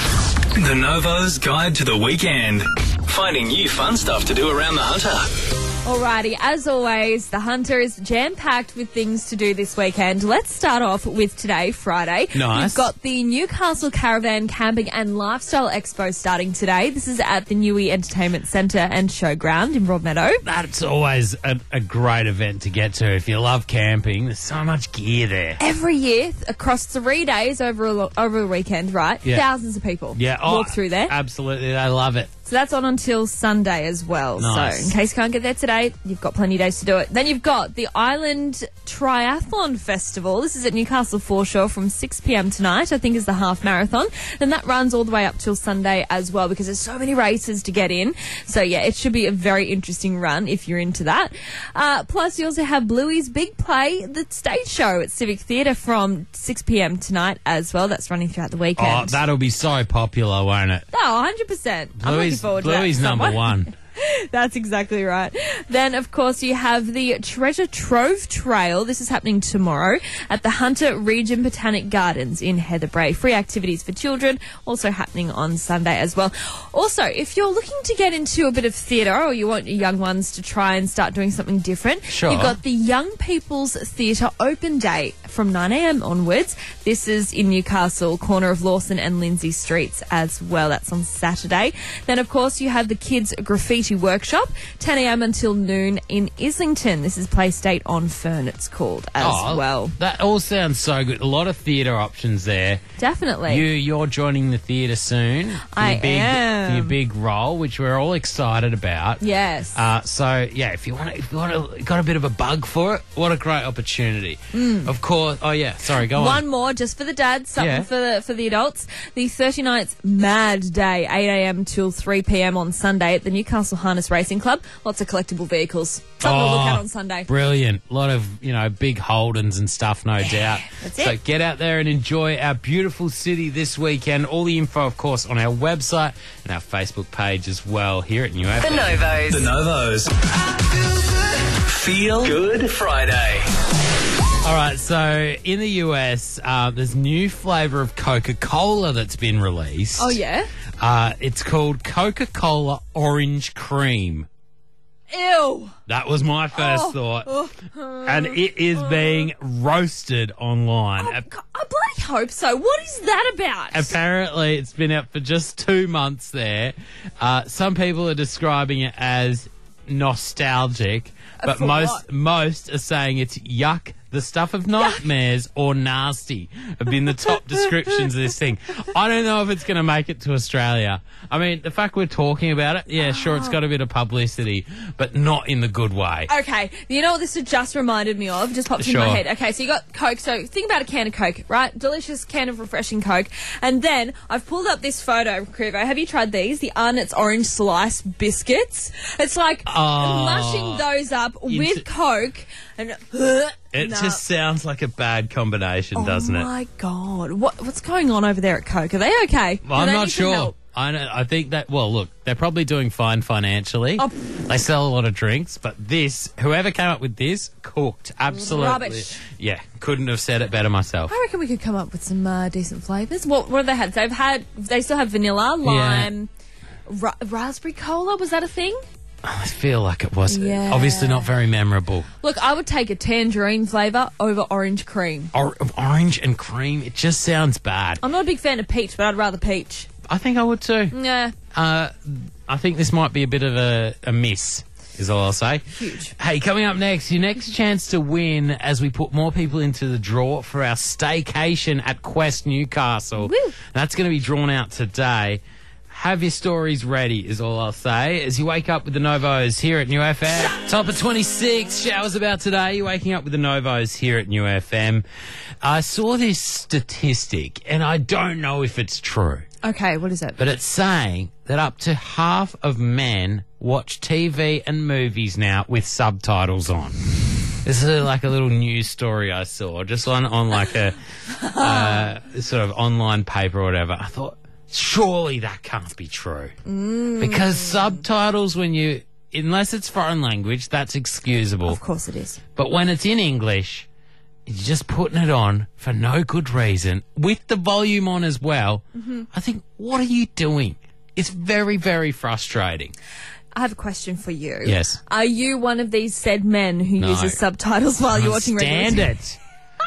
The Novo's Guide to the Weekend. Finding new fun stuff to do around the Hunter. Alrighty, as always, the Hunter is jam-packed with things to do this weekend. Let's start off with today, Friday. Nice. We've got the Newcastle Caravan Camping and Lifestyle Expo starting today. This is at the Newey Entertainment Centre and Showground in Broadmeadow. That's always a, a great event to get to. If you love camping, there's so much gear there. Every year, th- across three days over a, lo- over a weekend, right? Yeah. Thousands of people Yeah, oh, walk through there. Absolutely, they love it. So that's on until Sunday as well. Nice. So in case you can't get there today, you've got plenty of days to do it. Then you've got the Island Triathlon Festival. This is at Newcastle Foreshore from six p.m. tonight, I think is the half marathon. Then that runs all the way up till Sunday as well because there's so many races to get in. So yeah, it should be a very interesting run if you're into that. Uh, plus you also have Bluey's Big Play, the stage show at Civic Theatre from six p.m. tonight as well. That's running throughout the weekend. Oh, that'll be so popular, won't it? Oh, one hundred percent. I'm looking Bluey's, forward to Bluey's that. number Someone- one. That's exactly right. Then, of course, you have the Treasure Trove Trail. This is happening tomorrow at the Hunter Region Botanic Gardens in Heatherbrae. Free activities for children, also happening on Sunday as well. Also, if you're looking to get into a bit of theatre or you want your young ones to try and start doing something different, Sure. you've got the Young People's Theatre Open Day from nine a.m. onwards. This is in Newcastle, corner of Lawson and Lindsay Streets as well. That's on Saturday. Then, of course, you have the Kids Graffiti Workshop, ten a.m. until noon in Islington. This is Playstate on Fern, it's called, as Oh, well. That all sounds so good. A lot of theatre options there. Definitely. You, you're joining the theatre soon. For I your big, am. For your big role, which we're all excited about. Yes. Uh, so yeah, if you want, to, if you want, to, got a bit of a bug for it, what a great opportunity. Of course. Oh yeah, sorry, go on. Mm. One more just for the dads, something Yeah. for the for the adults. The thirty-ninth Mad Day, eight a.m. till three p.m. on Sunday at the Newcastle Harness Racing Club. Lots of collectible vehicles. Something to look Oh, at on Sunday. Brilliant. A lot of, you know, big Holdens and stuff, no doubt. that's so it. get out there and enjoy our beautiful city this weekend. All the info, of course, on our website and our Facebook page as well here at New F The M. Novos. The Novos. Feel Good Friday. All right, so in the U S, uh, there's new flavour of Coca-Cola that's been released. Oh, yeah? Uh, it's called Coca-Cola Orange Cream. Ew. That was my first thought. And it is being roasted online. I bloody hope so. What is that about? Apparently, it's been out for just two months there. Uh, some people are describing it as nostalgic, but for most what? most are saying it's yuck, the stuff of nightmares, or nasty have been the top descriptions of this thing. I don't know if it's going to make it to Australia. I mean, the fact we're talking about it, yeah, sure, it's got a bit of publicity, but not in the good way. Okay, you know what this has just reminded me of? Just popped in my Sure. head. Okay, so you got Coke. So think about a can of Coke, right? Delicious can of refreshing Coke. And then I've pulled up this photo, Crivo. Have you tried these? The Arnott's Orange Slice biscuits. It's like Oh. mushing those up You with t- Coke and. It Nah. just sounds like a bad combination, doesn't oh it? my god, what what's going on over there at Coke? Are they okay? Well, Do I'm they not need some sure. help? I know, I think that, well, look, they're probably doing fine financially. Oh. They sell a lot of drinks, but this, whoever came up with this, cooked. Absolutely. Rubbish. Yeah, couldn't have said it better myself. I reckon we could come up with some uh, decent flavours. What what have they had? They've had. They still have vanilla, lime, ra- raspberry cola. Was that a thing? I feel like it was Yeah. obviously not very memorable. Look, I would take a tangerine flavour over orange cream. Or, orange and cream, it just sounds bad. I'm not a big fan of peach, but I'd rather peach. I think I would too. Yeah. Uh, I think this might be a bit of a, a miss, is all I'll say. Huge. Hey, coming up next, your next chance to win as we put more people into the draw for our staycation at Quest Newcastle. Woo. That's going to be drawn out today. Have your stories ready, is all I'll say. As you wake up with the Novos here at New F M. Top of twenty-six, showers about today. You're waking up with the Novos here at New F M. I saw this statistic, and I don't know if it's true, Okay, what is it? but it's saying that up to half of men watch T V and movies now with subtitles on. This is like a little news story I saw, just on, on like a uh, sort of online paper or whatever. I thought, surely that can't be true. Mm. Because subtitles, when you, unless it's foreign language, that's excusable. Of course it is. But when it's in English, you're just putting it on for no good reason, with the volume on as well. Mm-hmm. I think, what are you doing? It's very, very frustrating. I have a question for you. Yes. Are you one of these said men who No. uses subtitles while you're watching regular Stand T V? it.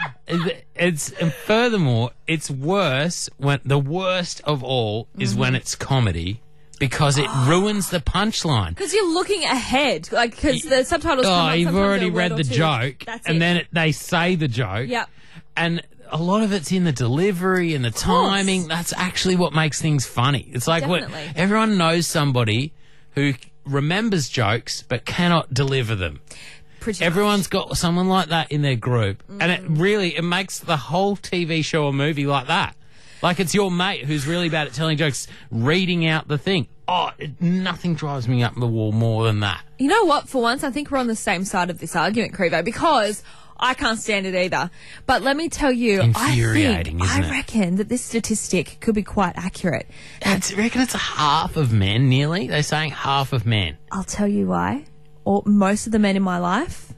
It- It's and furthermore, it's worse when the worst of all is Mm-hmm. when it's comedy, because it ruins the punchline. Because you're looking ahead, like because the subtitles. come Oh, up, you've sometimes already they're a read word or the two. joke, That's and it. then it, they say the joke. Yep. And a lot of it's in the delivery and the timing. That's actually what makes things funny. It's like what Definitely. everyone knows somebody who remembers jokes but cannot deliver them. Pretty Everyone's got someone like that in their group, and it really it makes the whole T V show or movie like that. Like it's your mate who's really bad at telling jokes, reading out the thing. Oh, it, nothing drives me up the wall more than that. You know what? For once, I think we're on the same side of this argument, Crevo, because I can't stand it either. But let me tell you, Infuriating, I think, isn't I it? reckon that this statistic could be quite accurate. I reckon it's a half of men, nearly. They're saying half of men. I'll tell you why. Or most of the men in my life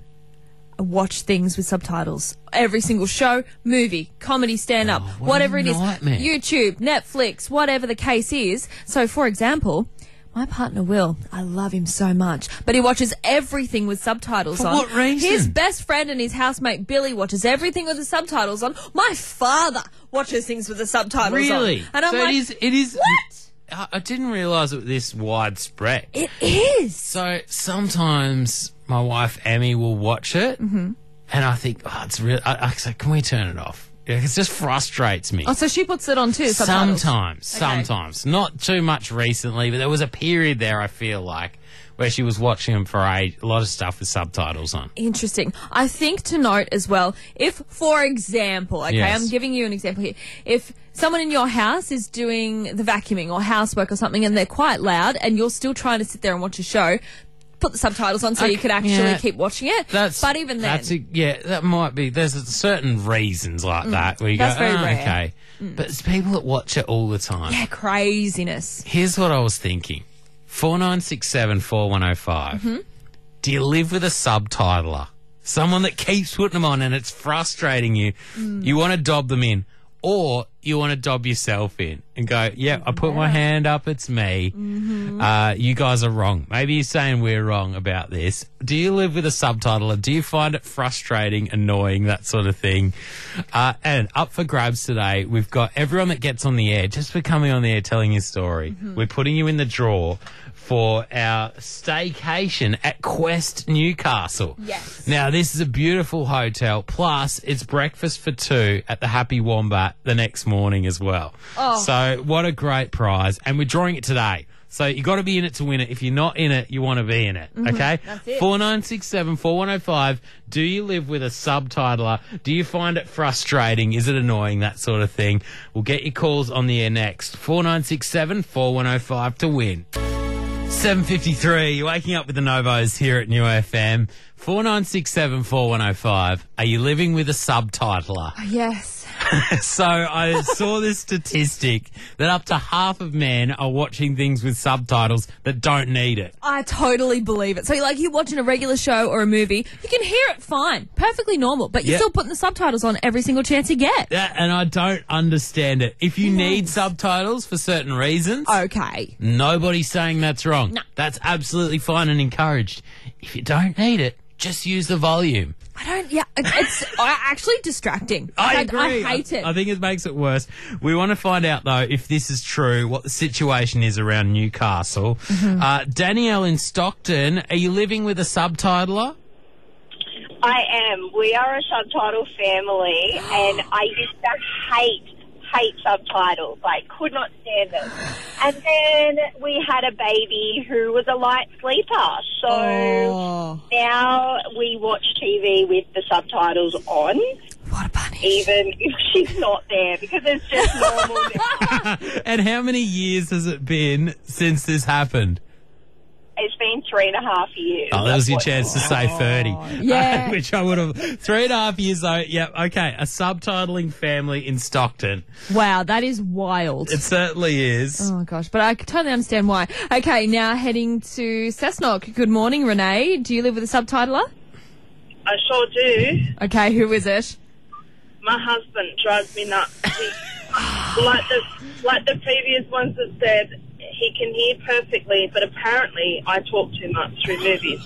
watch things with subtitles. Every single show, movie, comedy, stand-up, Oh, what whatever a it is, nightmare. YouTube, Netflix, whatever the case is. So, for example, my partner Will, I love him so much, but he watches everything with subtitles For on. what reason? His best friend and his housemate Billy watches everything with the subtitles on. My father watches things with the subtitles Really? on. And I'm so like, it is. It is. what? I I didn't realise it was this widespread. It is. So sometimes my wife Emmy will watch it, Mm-hmm. and I think, oh, it's real. I, I say, can we turn it off? Yeah, it just frustrates me. Oh, so she puts it on too, subtitles. Sometimes, Okay. sometimes, not too much recently, but there was a period there I feel like where she was watching them for a, a lot of stuff with subtitles on. Interesting. I think to note as well, if, for example, okay, Yes. I'm giving you an example here. If someone in your house is doing the vacuuming or housework or something and they're quite loud and you're still trying to sit there and watch a show, put the subtitles on so Okay, you can actually yeah. keep watching it. That's but even then, that's a, yeah, that might be. There's certain reasons like that where you that's go, very oh, rare. okay, but it's people that watch it all the time. yeah, craziness. Here's what I was thinking: four nine six seven four one zero five. Mm-hmm. Do you live with a subtitler? Someone that keeps putting them on and it's frustrating you. Mm. You want to dob them in, or you want to dob yourself in and go, yeah, I put my hand up, it's me. Mm-hmm. Uh, you guys are wrong. Maybe you're saying we're wrong about this. Do you live with a subtitler? Do you find it frustrating, annoying, that sort of thing? Uh, and up for grabs today, we've got everyone that gets on the air, just for coming on the air telling your story. Mm-hmm. We're putting you in the draw for our staycation at Quest Newcastle. Yes. Now, this is a beautiful hotel, plus it's breakfast for two at the Happy Wombat the next morning as well. Oh. So, what a great prize. And we're drawing it today. So, you got to be in it to win it. If you're not in it, you want to be in it. Okay? Mm-hmm. That's it. four nine six seven four one zero five. Do you live with a subtitler? Do you find it frustrating? Is it annoying? That sort of thing. We'll get your calls on the air next. four nine six seven four one zero five to win. seven fifty-three, you're waking up with the Novos here at New F M. four nine six seven four one zero five. Are you living with a subtitler? Yes. So I saw this statistic that up to half of men are watching things with subtitles that don't need it. I totally believe it. So, like, you're watching a regular show or a movie, you can hear it fine, perfectly normal, but you're Yeah. still putting the subtitles on every single chance you get. That, and I don't understand it. If you need subtitles for certain reasons, Okay. nobody's saying that's wrong. No. That's absolutely fine and encouraged. If you don't need it, just use the volume. I don't, yeah, it- it's uh, actually distracting. I Like, agree. I hate it. I think it makes it worse. We want to find out, though, if this is true, what the situation is around Newcastle. Mm-hmm. Uh, Danielle in Stockton, are you living with a subtitler? I am. We are a subtitle family, and I used to hate, hate subtitles. I could not stand them. And then we had a baby who was a light sleeper. So Oh. now we watch T V with the subtitles on, What a punish. even if she's not there, because it's just normal now. And how many years has it been since this happened? It's been three and a half years. Oh, that was your That's what- chance to say thirty. Yeah. Which I would have. Three and a half years, though. Yep, okay. A subtitling family in Stockton. Wow, that is wild. It certainly is. Oh, gosh. But I can totally understand why. Okay, now heading to Cessnock. Good morning, Renee. Do you live with a subtitler? I sure do. Okay, who is it? My husband drives me nuts. He, like the like the previous ones have said, he can hear perfectly, but apparently I talk too much through movies.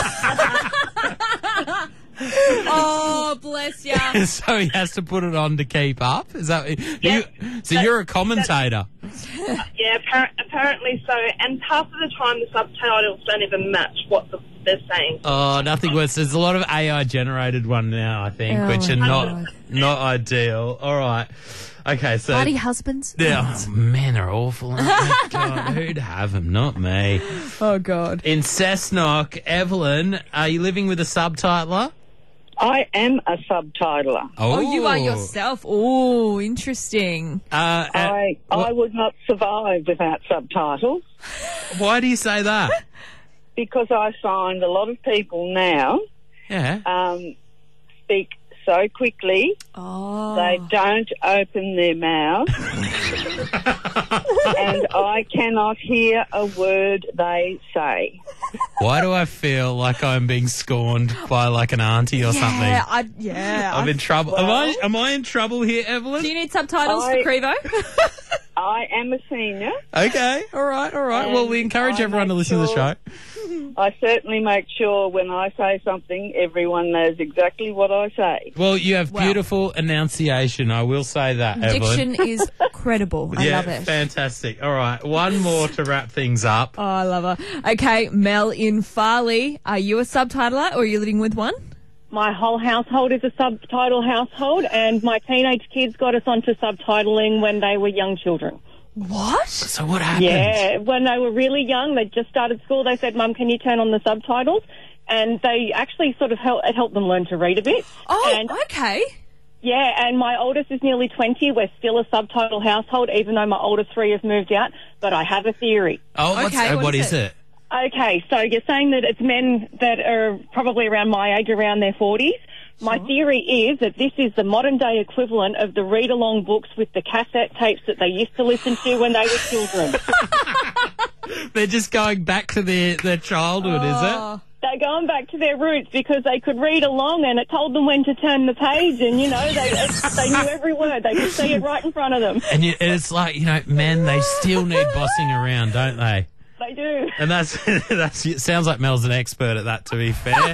Oh, bless ya. So he has to put it on to keep up? Is that Yeah. you, so you're a commentator? Yeah, appar- apparently so. And half of the time the subtitles don't even match what the, they're saying. Oh, nothing worse. There's a lot of A I generated one now, I think, Oh, which are my not God. not ideal. All right. Okay, so Bloody husbands. yeah, oh, men are awful. Aren't they? God, who'd have them? Not me. Oh, God. In Cessnock, Evelyn, are you living with a subtitler? I am a subtitler. Oh, you are yourself. Oh, interesting. Uh, uh, I I would not survive without subtitles why do you say that? because I find a lot of people now Yeah. um, speak so quickly Oh. they don't open their mouth, and I cannot hear a word they say. Why do I feel like I'm being scorned by like an auntie or Yeah, something? I, yeah. I'm I- in trouble. am I? Am I in trouble here, Evelyn? Do you need subtitles I- for Crevo? I am a senior. Okay. All right. All right. Well, we And encourage I everyone to make listen to the sure- show. I certainly make sure when I say something, everyone knows exactly what I say. Well, you have Well- beautiful enunciation. I will say that, Evelyn. Diction is credible. I yeah, love it. fantastic. All right, one more to wrap things up. Oh, I love her. Okay, Mel in Farley. Are you a subtitler or are you living with one? My whole household is a subtitle household, and my teenage kids got us onto subtitling when they were young children. What? So what happened? Yeah, when they were really young, they just started school. They said, "Mum, can you turn on the subtitles?" And they actually sort of helped, it helped them learn to read a bit. Oh, and, okay. yeah, and my oldest is nearly twenty. We're still a subtitle household, even though my older three have moved out. But I have a theory. Oh, what's, Okay, uh, what what is is it? it? Okay, so you're saying that it's men that are probably around my age, around their forties. My theory is that this is the modern day equivalent of the read-along books with the cassette tapes that they used to listen to when they were children. They're just going back to their, their childhood, Oh. is They're going back to their roots because they could read along and it told them when to turn the page, and, you know, they they knew every word. They could see it right in front of them. it? And, you, and it's like, you know, men, they still need bossing around, don't they? They do. And that's, that's it sounds like Mel's an expert at that, to be fair.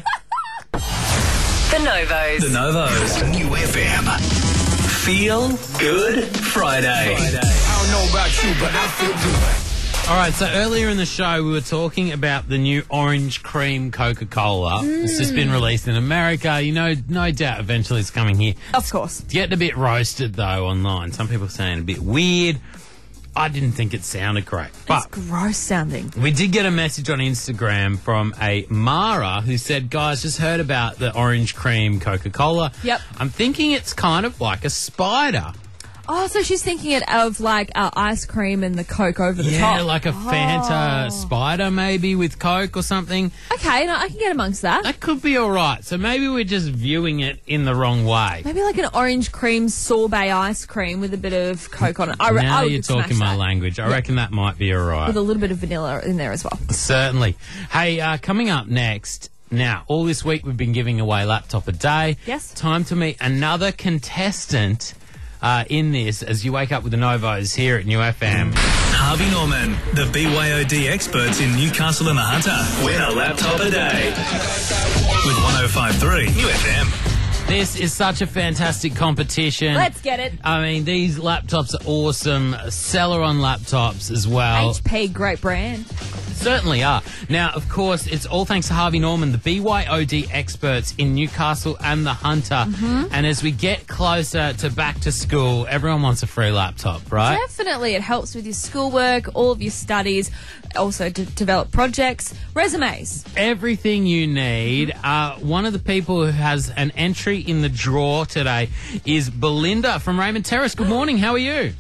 The Novos. The Novos. New F M. Feel Good Friday. I don't know about you, but I feel good. All right, so earlier in the show, we were talking about the new orange cream Coca-Cola. It's just been released in America. You know, no doubt eventually it's coming here. Of course. It's getting a bit roasted, though, online. Some people are saying a bit weird. I didn't think it sounded great. It's But gross sounding. we did get a message on Instagram from a Mara who said, guys, just heard about the orange cream Coca-Cola. Yep. I'm thinking it's kind of like a spider. Oh, so she's thinking it of like uh, ice cream and the Coke over the Yeah, top. like a Fanta Oh. spider maybe with Coke or something. Okay, no, I can get amongst that. That could be all right. So maybe we're just viewing it in the wrong way. Maybe like an orange cream sorbet ice cream with a bit of Coke on it. I, re- now I would you're smash talking my that. language. I Yeah. reckon that might be all right. With a little bit of vanilla in there as well. Certainly. Hey, uh, coming up next. Now, all this week we've been giving away laptop a day. Yes. Time to meet another contestant uh, in this as you wake up with the Novos here at New F M. Harvey Norman, the B Y O D experts in Newcastle and the Hunter. Win a laptop a day. With one oh five point three New F M. This is such a fantastic competition. Let's get it. I mean, these laptops are awesome. Celeron laptops as well. H P, great brand. Certainly are. Now, of course, it's all thanks to Harvey Norman, the B Y O D experts in Newcastle and the Hunter. Mm-hmm. And as we get closer to back to school, everyone wants a free laptop, right? Definitely. It helps with your schoolwork, all of your studies, also to develop projects, resumes. Everything you need. Uh, one of the people who has an entry in the draw today is Belinda from Raymond Terrace. Good morning. How are you?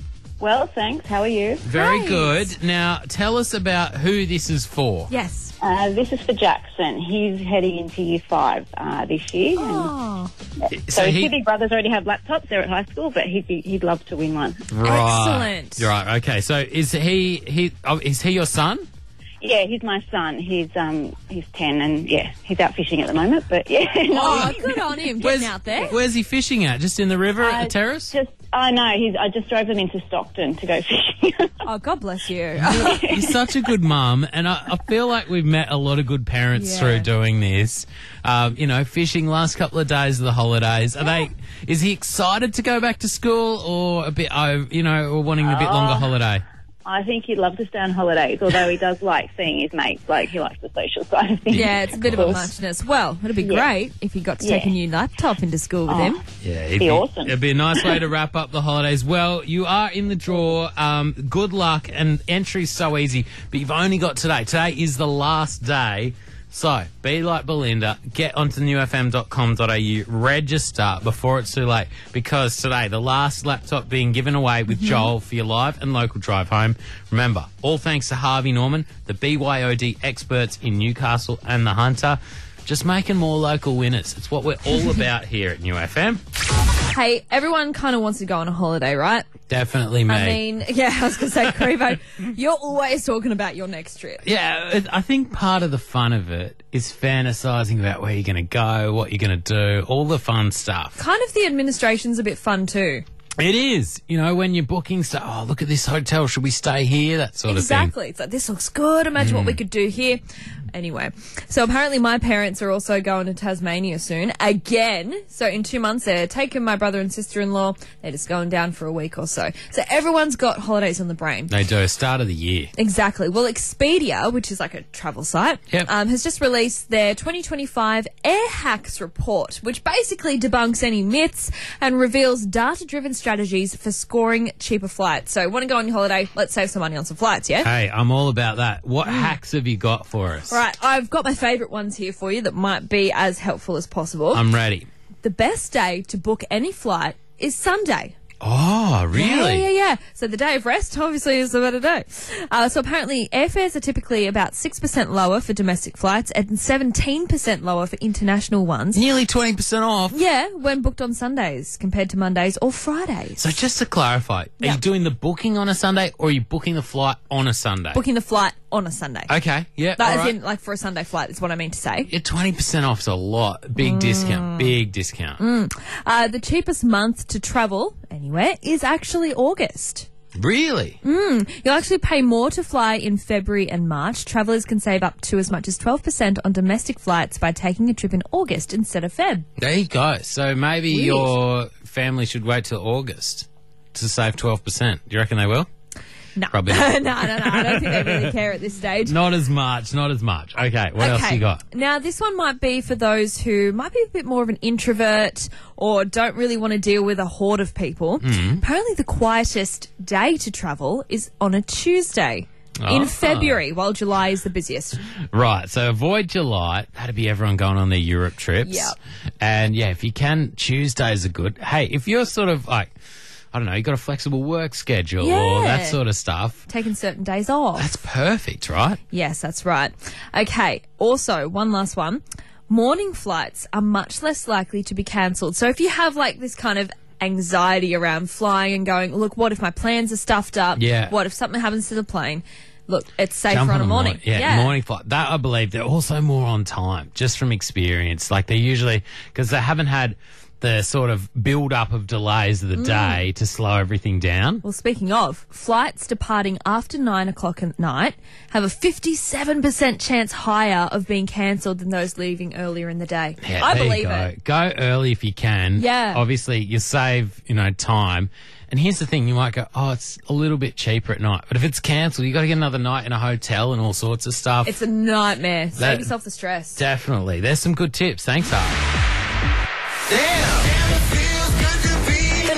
Well, thanks. How are you? Very good. Now, tell us about who this is for. Yes. Uh, this is for Jackson. He's heading into year five uh, this year. Oh. And, so, his two big brothers already have laptops. They're at high school, but he'd be, he'd love to win one. Right. Excellent. Right. Okay. So, is he he oh, is he your son? Yeah, he's my son. He's um he's ten, and yeah, he's out fishing at the moment. But yeah, no, Oh, good on him, Where's, getting out there. Where's he fishing at? Just in the river at Uh, the terrace? Just I know. He's. I just drove them into Stockton to go fishing. Oh, God bless you. You're such a good mum, and I, I feel like we've met a lot of good parents Yeah. through doing this. Um, you know, fishing last couple of days of the holidays. Are they? Is he excited to go back to school, or a bit? Oh, you know, or wanting a bit longer Oh. holiday? I think he'd love to stay on holidays, although he does like seeing his mates. Like, he likes the social side of things. Yeah, it's a bit of a muchness. Well, it'd be Yeah. great if you got to take a Yeah. new laptop into school with Oh. him. Yeah, it'd Be awesome. It'd be a nice way to wrap up the holidays. Well, you are in the draw. Um, good luck, and entry's so easy, but you've only got today. Today is the last day. So, be like Belinda, get onto new f m dot com dot a u, register before it's too late, because today, the last laptop being given away with Mm-hmm. Joel for your live and local drive home. Remember, all thanks to Harvey Norman, the B Y O D experts in Newcastle and the Hunter, just making more local winners. It's what we're all about here at New F M. Hey, everyone kind of wants to go on a holiday, right? Definitely me. I mean, yeah, I was going to say, Crevo, you're always talking about your next trip. Yeah, it- I think part of the fun of it is fantasising about where you're going to go, what you're going to do, all the fun stuff. Kind of the administration's a bit fun too. It is. You know, when you're booking stuff, oh, look at this hotel, should we stay here? That sort of thing. Exactly. It's like, this looks good. Imagine what we could do here. Anyway, so apparently my parents are also going to Tasmania soon. Again. So in two months they're taking my brother and sister-in-law. They're just going down for a week or so. So everyone's got holidays on the brain. They do. Start of the year. Exactly. Well, Expedia, which is like a travel site, Yep. um, has just released their twenty twenty-five Air Hacks report, which basically debunks any myths and reveals data-driven strategies for scoring cheaper flights. So, want to go on your holiday? Let's save some money on some flights, yeah? Hey, I'm all about that. What hacks have you got for us? Right, I've got my favourite ones here for you that might be as helpful as possible. I'm ready. the best day to book any flight is Sunday. Oh, really? Yeah, yeah, yeah. So the day of rest, obviously, is the better day. Uh, so apparently, airfares are typically about six percent lower for domestic flights and seventeen percent lower for international ones. Nearly twenty percent off. Yeah, when booked on Sundays compared to Mondays or Fridays. So just to clarify, are Yeah. you doing the booking on a Sunday or are you booking the flight on a Sunday? Booking the flight on a Sunday. Okay, yeah. That all is right. in, like, for a Sunday flight, is what I mean to say. Yeah, twenty percent off's a lot. Big discount. Big discount. Mm. Uh, the cheapest month to travel anywhere is actually August. Really? Mm. You'll actually pay more to fly in February and March. Travellers can save up to as much as twelve percent on domestic flights by taking a trip in August instead of Feb. There you go. So maybe Weird. your family should wait till August to save twelve percent. Do you reckon they will? No. Probably no, not. no, no. I don't think they really care at this stage. Not as much, not as much. Okay, what else you got? Now, this one might be for those who might be a bit more of an introvert or don't really want to deal with a horde of people. Mm. Apparently, the quietest day to travel is on a Tuesday. Oh. In February, while July is the busiest. Right, so avoid July. That'd be everyone going on their Europe trips. Yep. And yeah, if you can, Tuesdays are good. Hey, if you're sort of like, I don't know, you've got a flexible work schedule or Yeah. that sort of stuff, Taking certain days off. that's perfect, right? Yes, that's right. Okay, also, one last one. Morning flights are much less likely to be cancelled. So if you have like this kind of anxiety around flying and going, look, what if my plans are stuffed up? Yeah. What if something happens to the plane? Look, it's safer Jump on a the morning. Yeah, morning flight. That I believe they're also more on time, just from experience. Like they usually, because they haven't had the sort of build up of delays of the Mm. day to slow everything down. Well, speaking of, flights departing after nine o'clock at night have a fifty-seven percent chance higher of being cancelled than those leaving earlier in the day. Yeah, I there you believe go. it. Go early if you can. Yeah. Obviously, you save, you know, time. And here's the thing, you might go, oh, it's a little bit cheaper at night. But if it's cancelled, you got to get another night in a hotel and all sorts of stuff. It's a nightmare. Save That- yourself the stress. Definitely. There's some good tips. Thanks, Harvey. The Novo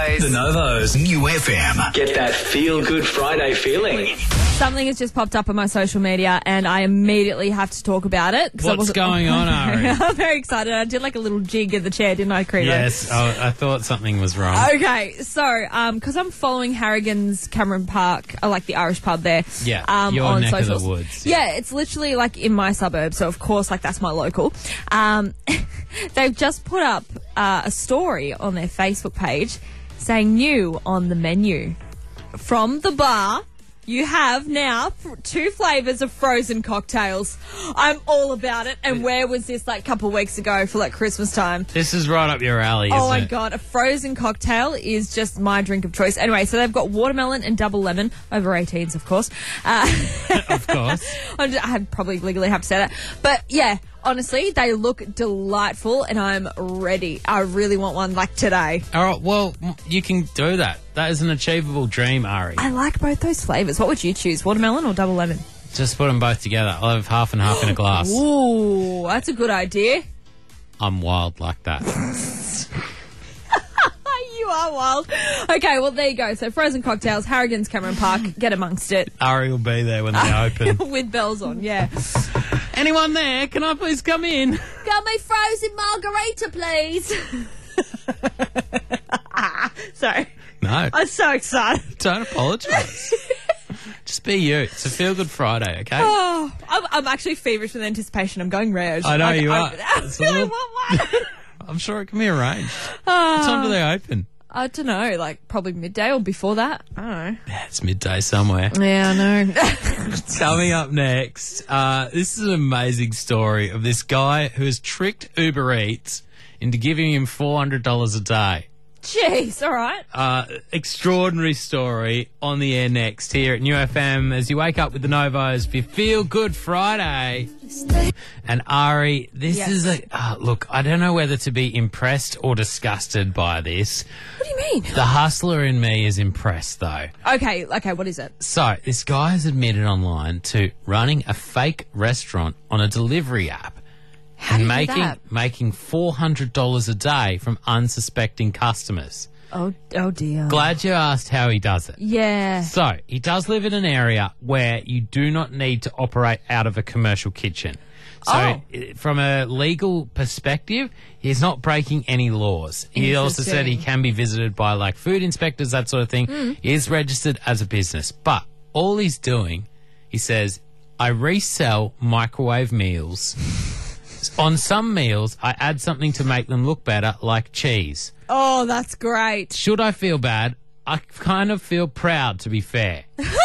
Fridays. The Novos. New F M. Get that feel good Friday feeling. Something has just popped up on my social media and I immediately have to talk about it. 'cause I What's wasn't- going on, Ari? I'm very excited. I did like a little jig in the chair, didn't I, Credo? Yes, oh, I thought something was wrong. Okay, so um, because I'm following Harrigan's Cameron Park, I like the Irish pub there. Yeah, um, your on neck of the socials. woods. Yeah. it's literally like in my suburb, so of course, like that's my local. Um, they've just put up uh, a story on their Facebook page saying new on the menu from the bar. You have now f- two flavours of frozen cocktails. I'm all about it. And where was this like a couple of weeks ago for like Christmas time? This is right up your alley, Oh isn't my it? God, a frozen cocktail is just my drink of choice. Anyway, so they've got watermelon and double lemon, over eighteens, of course. Uh, Of course. I'm just, I probably legally have to say that. But yeah, honestly, they look delightful and I'm ready. I really want one like today. All right, well, m- you can do that. That is an achievable dream, Ari. I like both those flavours. What would you choose, watermelon or double lemon? Just put them both together. I'll have half and half in a glass. Ooh, that's a good idea. I'm wild like that. You are wild. Okay, well, there you go. So frozen cocktails, Harrigan's Cameron Park, get amongst it. Ari will be there when they open. With bells on, yeah. Anyone there? Can I please come in? Got me frozen margarita, please. Sorry. No. I'm so excited. Don't apologise. Just be you. It's a feel good Friday, okay? Oh, I'm, I'm actually feverish with anticipation. I'm going red. I know Like, you I'm- are. I It's a little- want one. I'm sure it can be arranged. Ah. What time do they open? I don't know, like probably midday or before that. I don't know. Yeah, it's midday somewhere. Yeah, I know. Coming up next, uh, this is an amazing story of this guy who has tricked Uber Eats into giving him four hundred dollars a day. Jeez, all right. Uh, extraordinary story on the air next here at New F M as you wake up with the Novos for your Feel Good Friday. And Ari, this Yes. is a... Uh, look, I don't know whether to be impressed or disgusted by this. What do you mean? The hustler in me is impressed, though. Okay, okay, what is it? So, this guy has admitted online to running a fake restaurant on a delivery app How and do you do making that? making four hundred dollars a day from unsuspecting customers. Oh, oh dear. Glad you asked how he does it. Yeah. So, he does live in an area where you do not need to operate out of a commercial kitchen. So, Oh. i- from a legal perspective, he's not breaking any laws. He also said he Interesting. can be visited by, like, food inspectors, that sort of thing. Mm. He is registered as a business. But all he's doing, he says, I resell microwave meals. On some meals, I add something to make them look better, like cheese. Oh, that's great. Should I feel bad? I kind of feel proud, to be fair.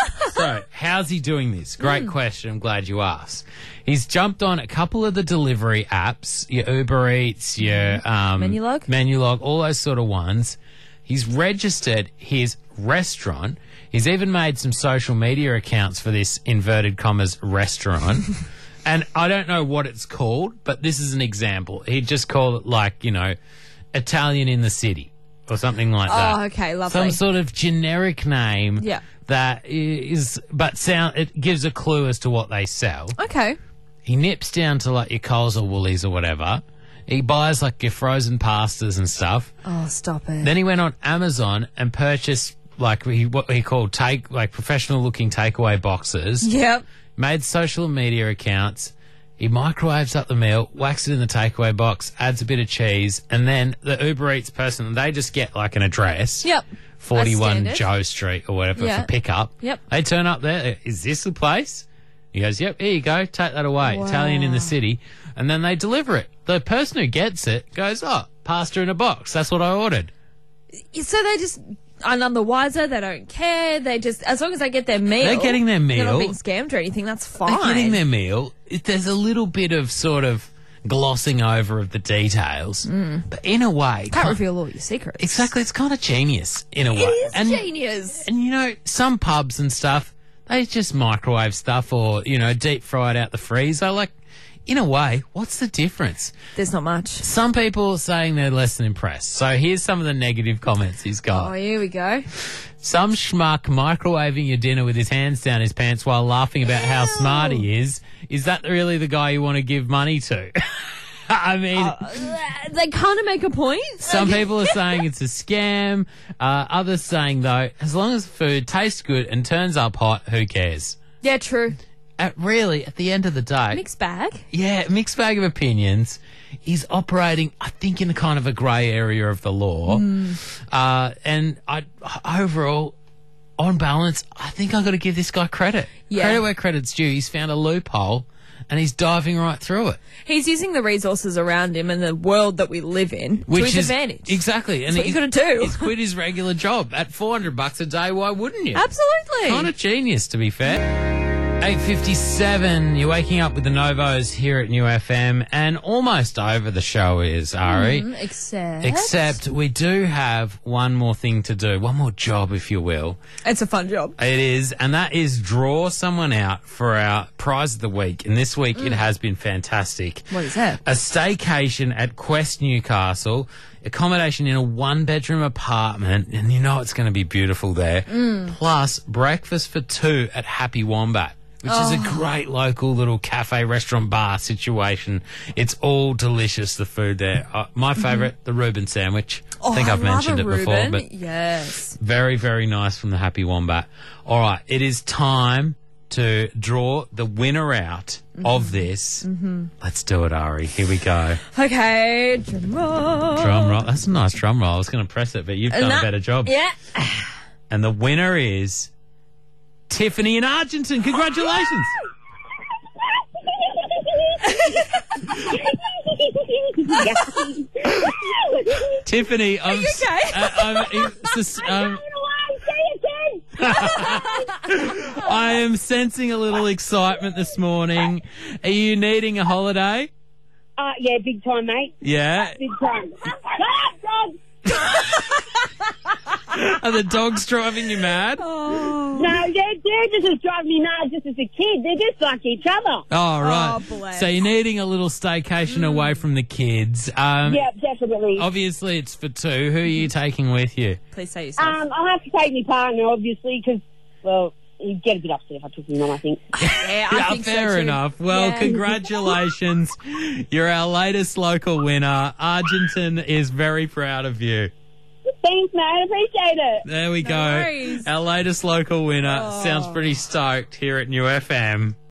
So, how's he doing this? Great question. I'm glad you asked. He's jumped on a couple of the delivery apps, your Uber Eats, your um, Menulog? Menulog, all those sort of ones. He's registered his restaurant. He's even made some social media accounts for this inverted commas restaurant. And I don't know what it's called, but this is an example. He'd just call it like, you know, Italian in the City or something like that. Oh, okay, lovely. Some sort of generic name Yeah. that is, but sound, it gives a clue as to what they sell. Okay. He nips down to like your Coles or Woolies or whatever. He buys like your frozen pastas and stuff. Oh, stop it. Then he went on Amazon and purchased like he, what he called take like professional looking takeaway boxes. Yep. Made social media accounts. He microwaves up the meal, whacks it in the takeaway box, adds a bit of cheese, and then the Uber Eats person, they just get like an address. Yep. forty-one That's standard. Joe Street or whatever Yeah. for pickup. Yep. They turn up there. Is this the place? He goes, yep, here you go. Take that away. Wow. Italian in the City. And then they deliver it. The person who gets it goes, oh, pasta in a box. That's what I ordered. So they just are none the wiser. They don't care. They just, as long as they get their meal. They're getting their They're not meal. being scammed or anything. That's fine. They're getting their meal. It, there's a little bit of sort of glossing over of the details. Mm. But in a way... Can't reveal all your secrets. Exactly. It's kind of genius in a way. It is and, genius. And, you know, some pubs and stuff, they just microwave stuff or, you know, deep fry it out the freezer. Like, in a way, what's the difference? There's not much. Some people are saying they're less than impressed. So here's some of the negative comments he's got. Oh, here we go. Some schmuck microwaving your dinner with his hands down his pants while laughing about how smart he is. Is that really the guy you want to give money to? I mean, Uh, they kind of make a point. some people are saying it's a scam. Uh, others saying, though, as long as the food tastes good and turns up hot, who cares? Yeah, true. Uh, really, at the end of the day, Mixed bag. yeah, mixed bag of opinions. He's operating, I think, in a kind of a grey area of the law. Uh, and I, overall, on balance, I think I've got to give this guy credit. Yeah. Credit where credit's due. He's found a loophole and he's diving right through it. He's using the resources around him and the world that we live in Which to his is advantage. Exactly. That's what he's- you got to do. He's quit his regular job at four hundred bucks a day. Why wouldn't you? Absolutely. Kind of genius, to be fair. eight fifty-seven, you're waking up with the Novos here at New F M, and almost over the show is, Ari. Mm, except. Except we do have one more thing to do, one more job, if you will. It's a fun job. It is, and that is draw someone out for our prize of the week. And this week it has been fantastic. What is that? A staycation at Quest Newcastle, accommodation in a one-bedroom apartment, and you know it's going to be beautiful there. Plus breakfast for two at Happy Wombat, which is a great local little cafe, restaurant, bar situation. It's all delicious, the food there. Uh, my favourite, the Reuben sandwich. I think Oh, I've love mentioned a it before, Reuben. but Yes. very, very nice from the Happy Wombat. All right, it is time to draw the winner out of this. Mm-hmm. Let's do it, Ari. Here we go. Okay, drum roll. Drum roll. That's a nice drum roll. I was going to press it, but you've done And a that- better job. Yeah. And the winner is Tiffany in Argenton. Congratulations. Tiffany, I'm, you okay? s- uh, I'm, it's just, um, I am sensing a little excitement this morning. Are you needing a holiday? Uh, yeah, big time, mate. Yeah. Big time. Are the dogs driving you mad? No, they're, they're just as driving me mad just as a kid. They're just like each other. Oh, right. Oh, bless. So you're needing a little staycation away from the kids. Um, Yeah, definitely. Obviously, it's for two. Who are you taking with you? Please say yourself. Um, I'll have to take my partner, obviously, because, well, he'd get a bit upset if I took him on, I think. yeah, I Yeah, think so fair too. enough. Well, Yeah. congratulations. You're our latest local winner. Argenton is very proud of you. Thanks, mate. I appreciate it. There we No go. worries. Our latest local winner. Oh. Sounds pretty stoked here at New F M.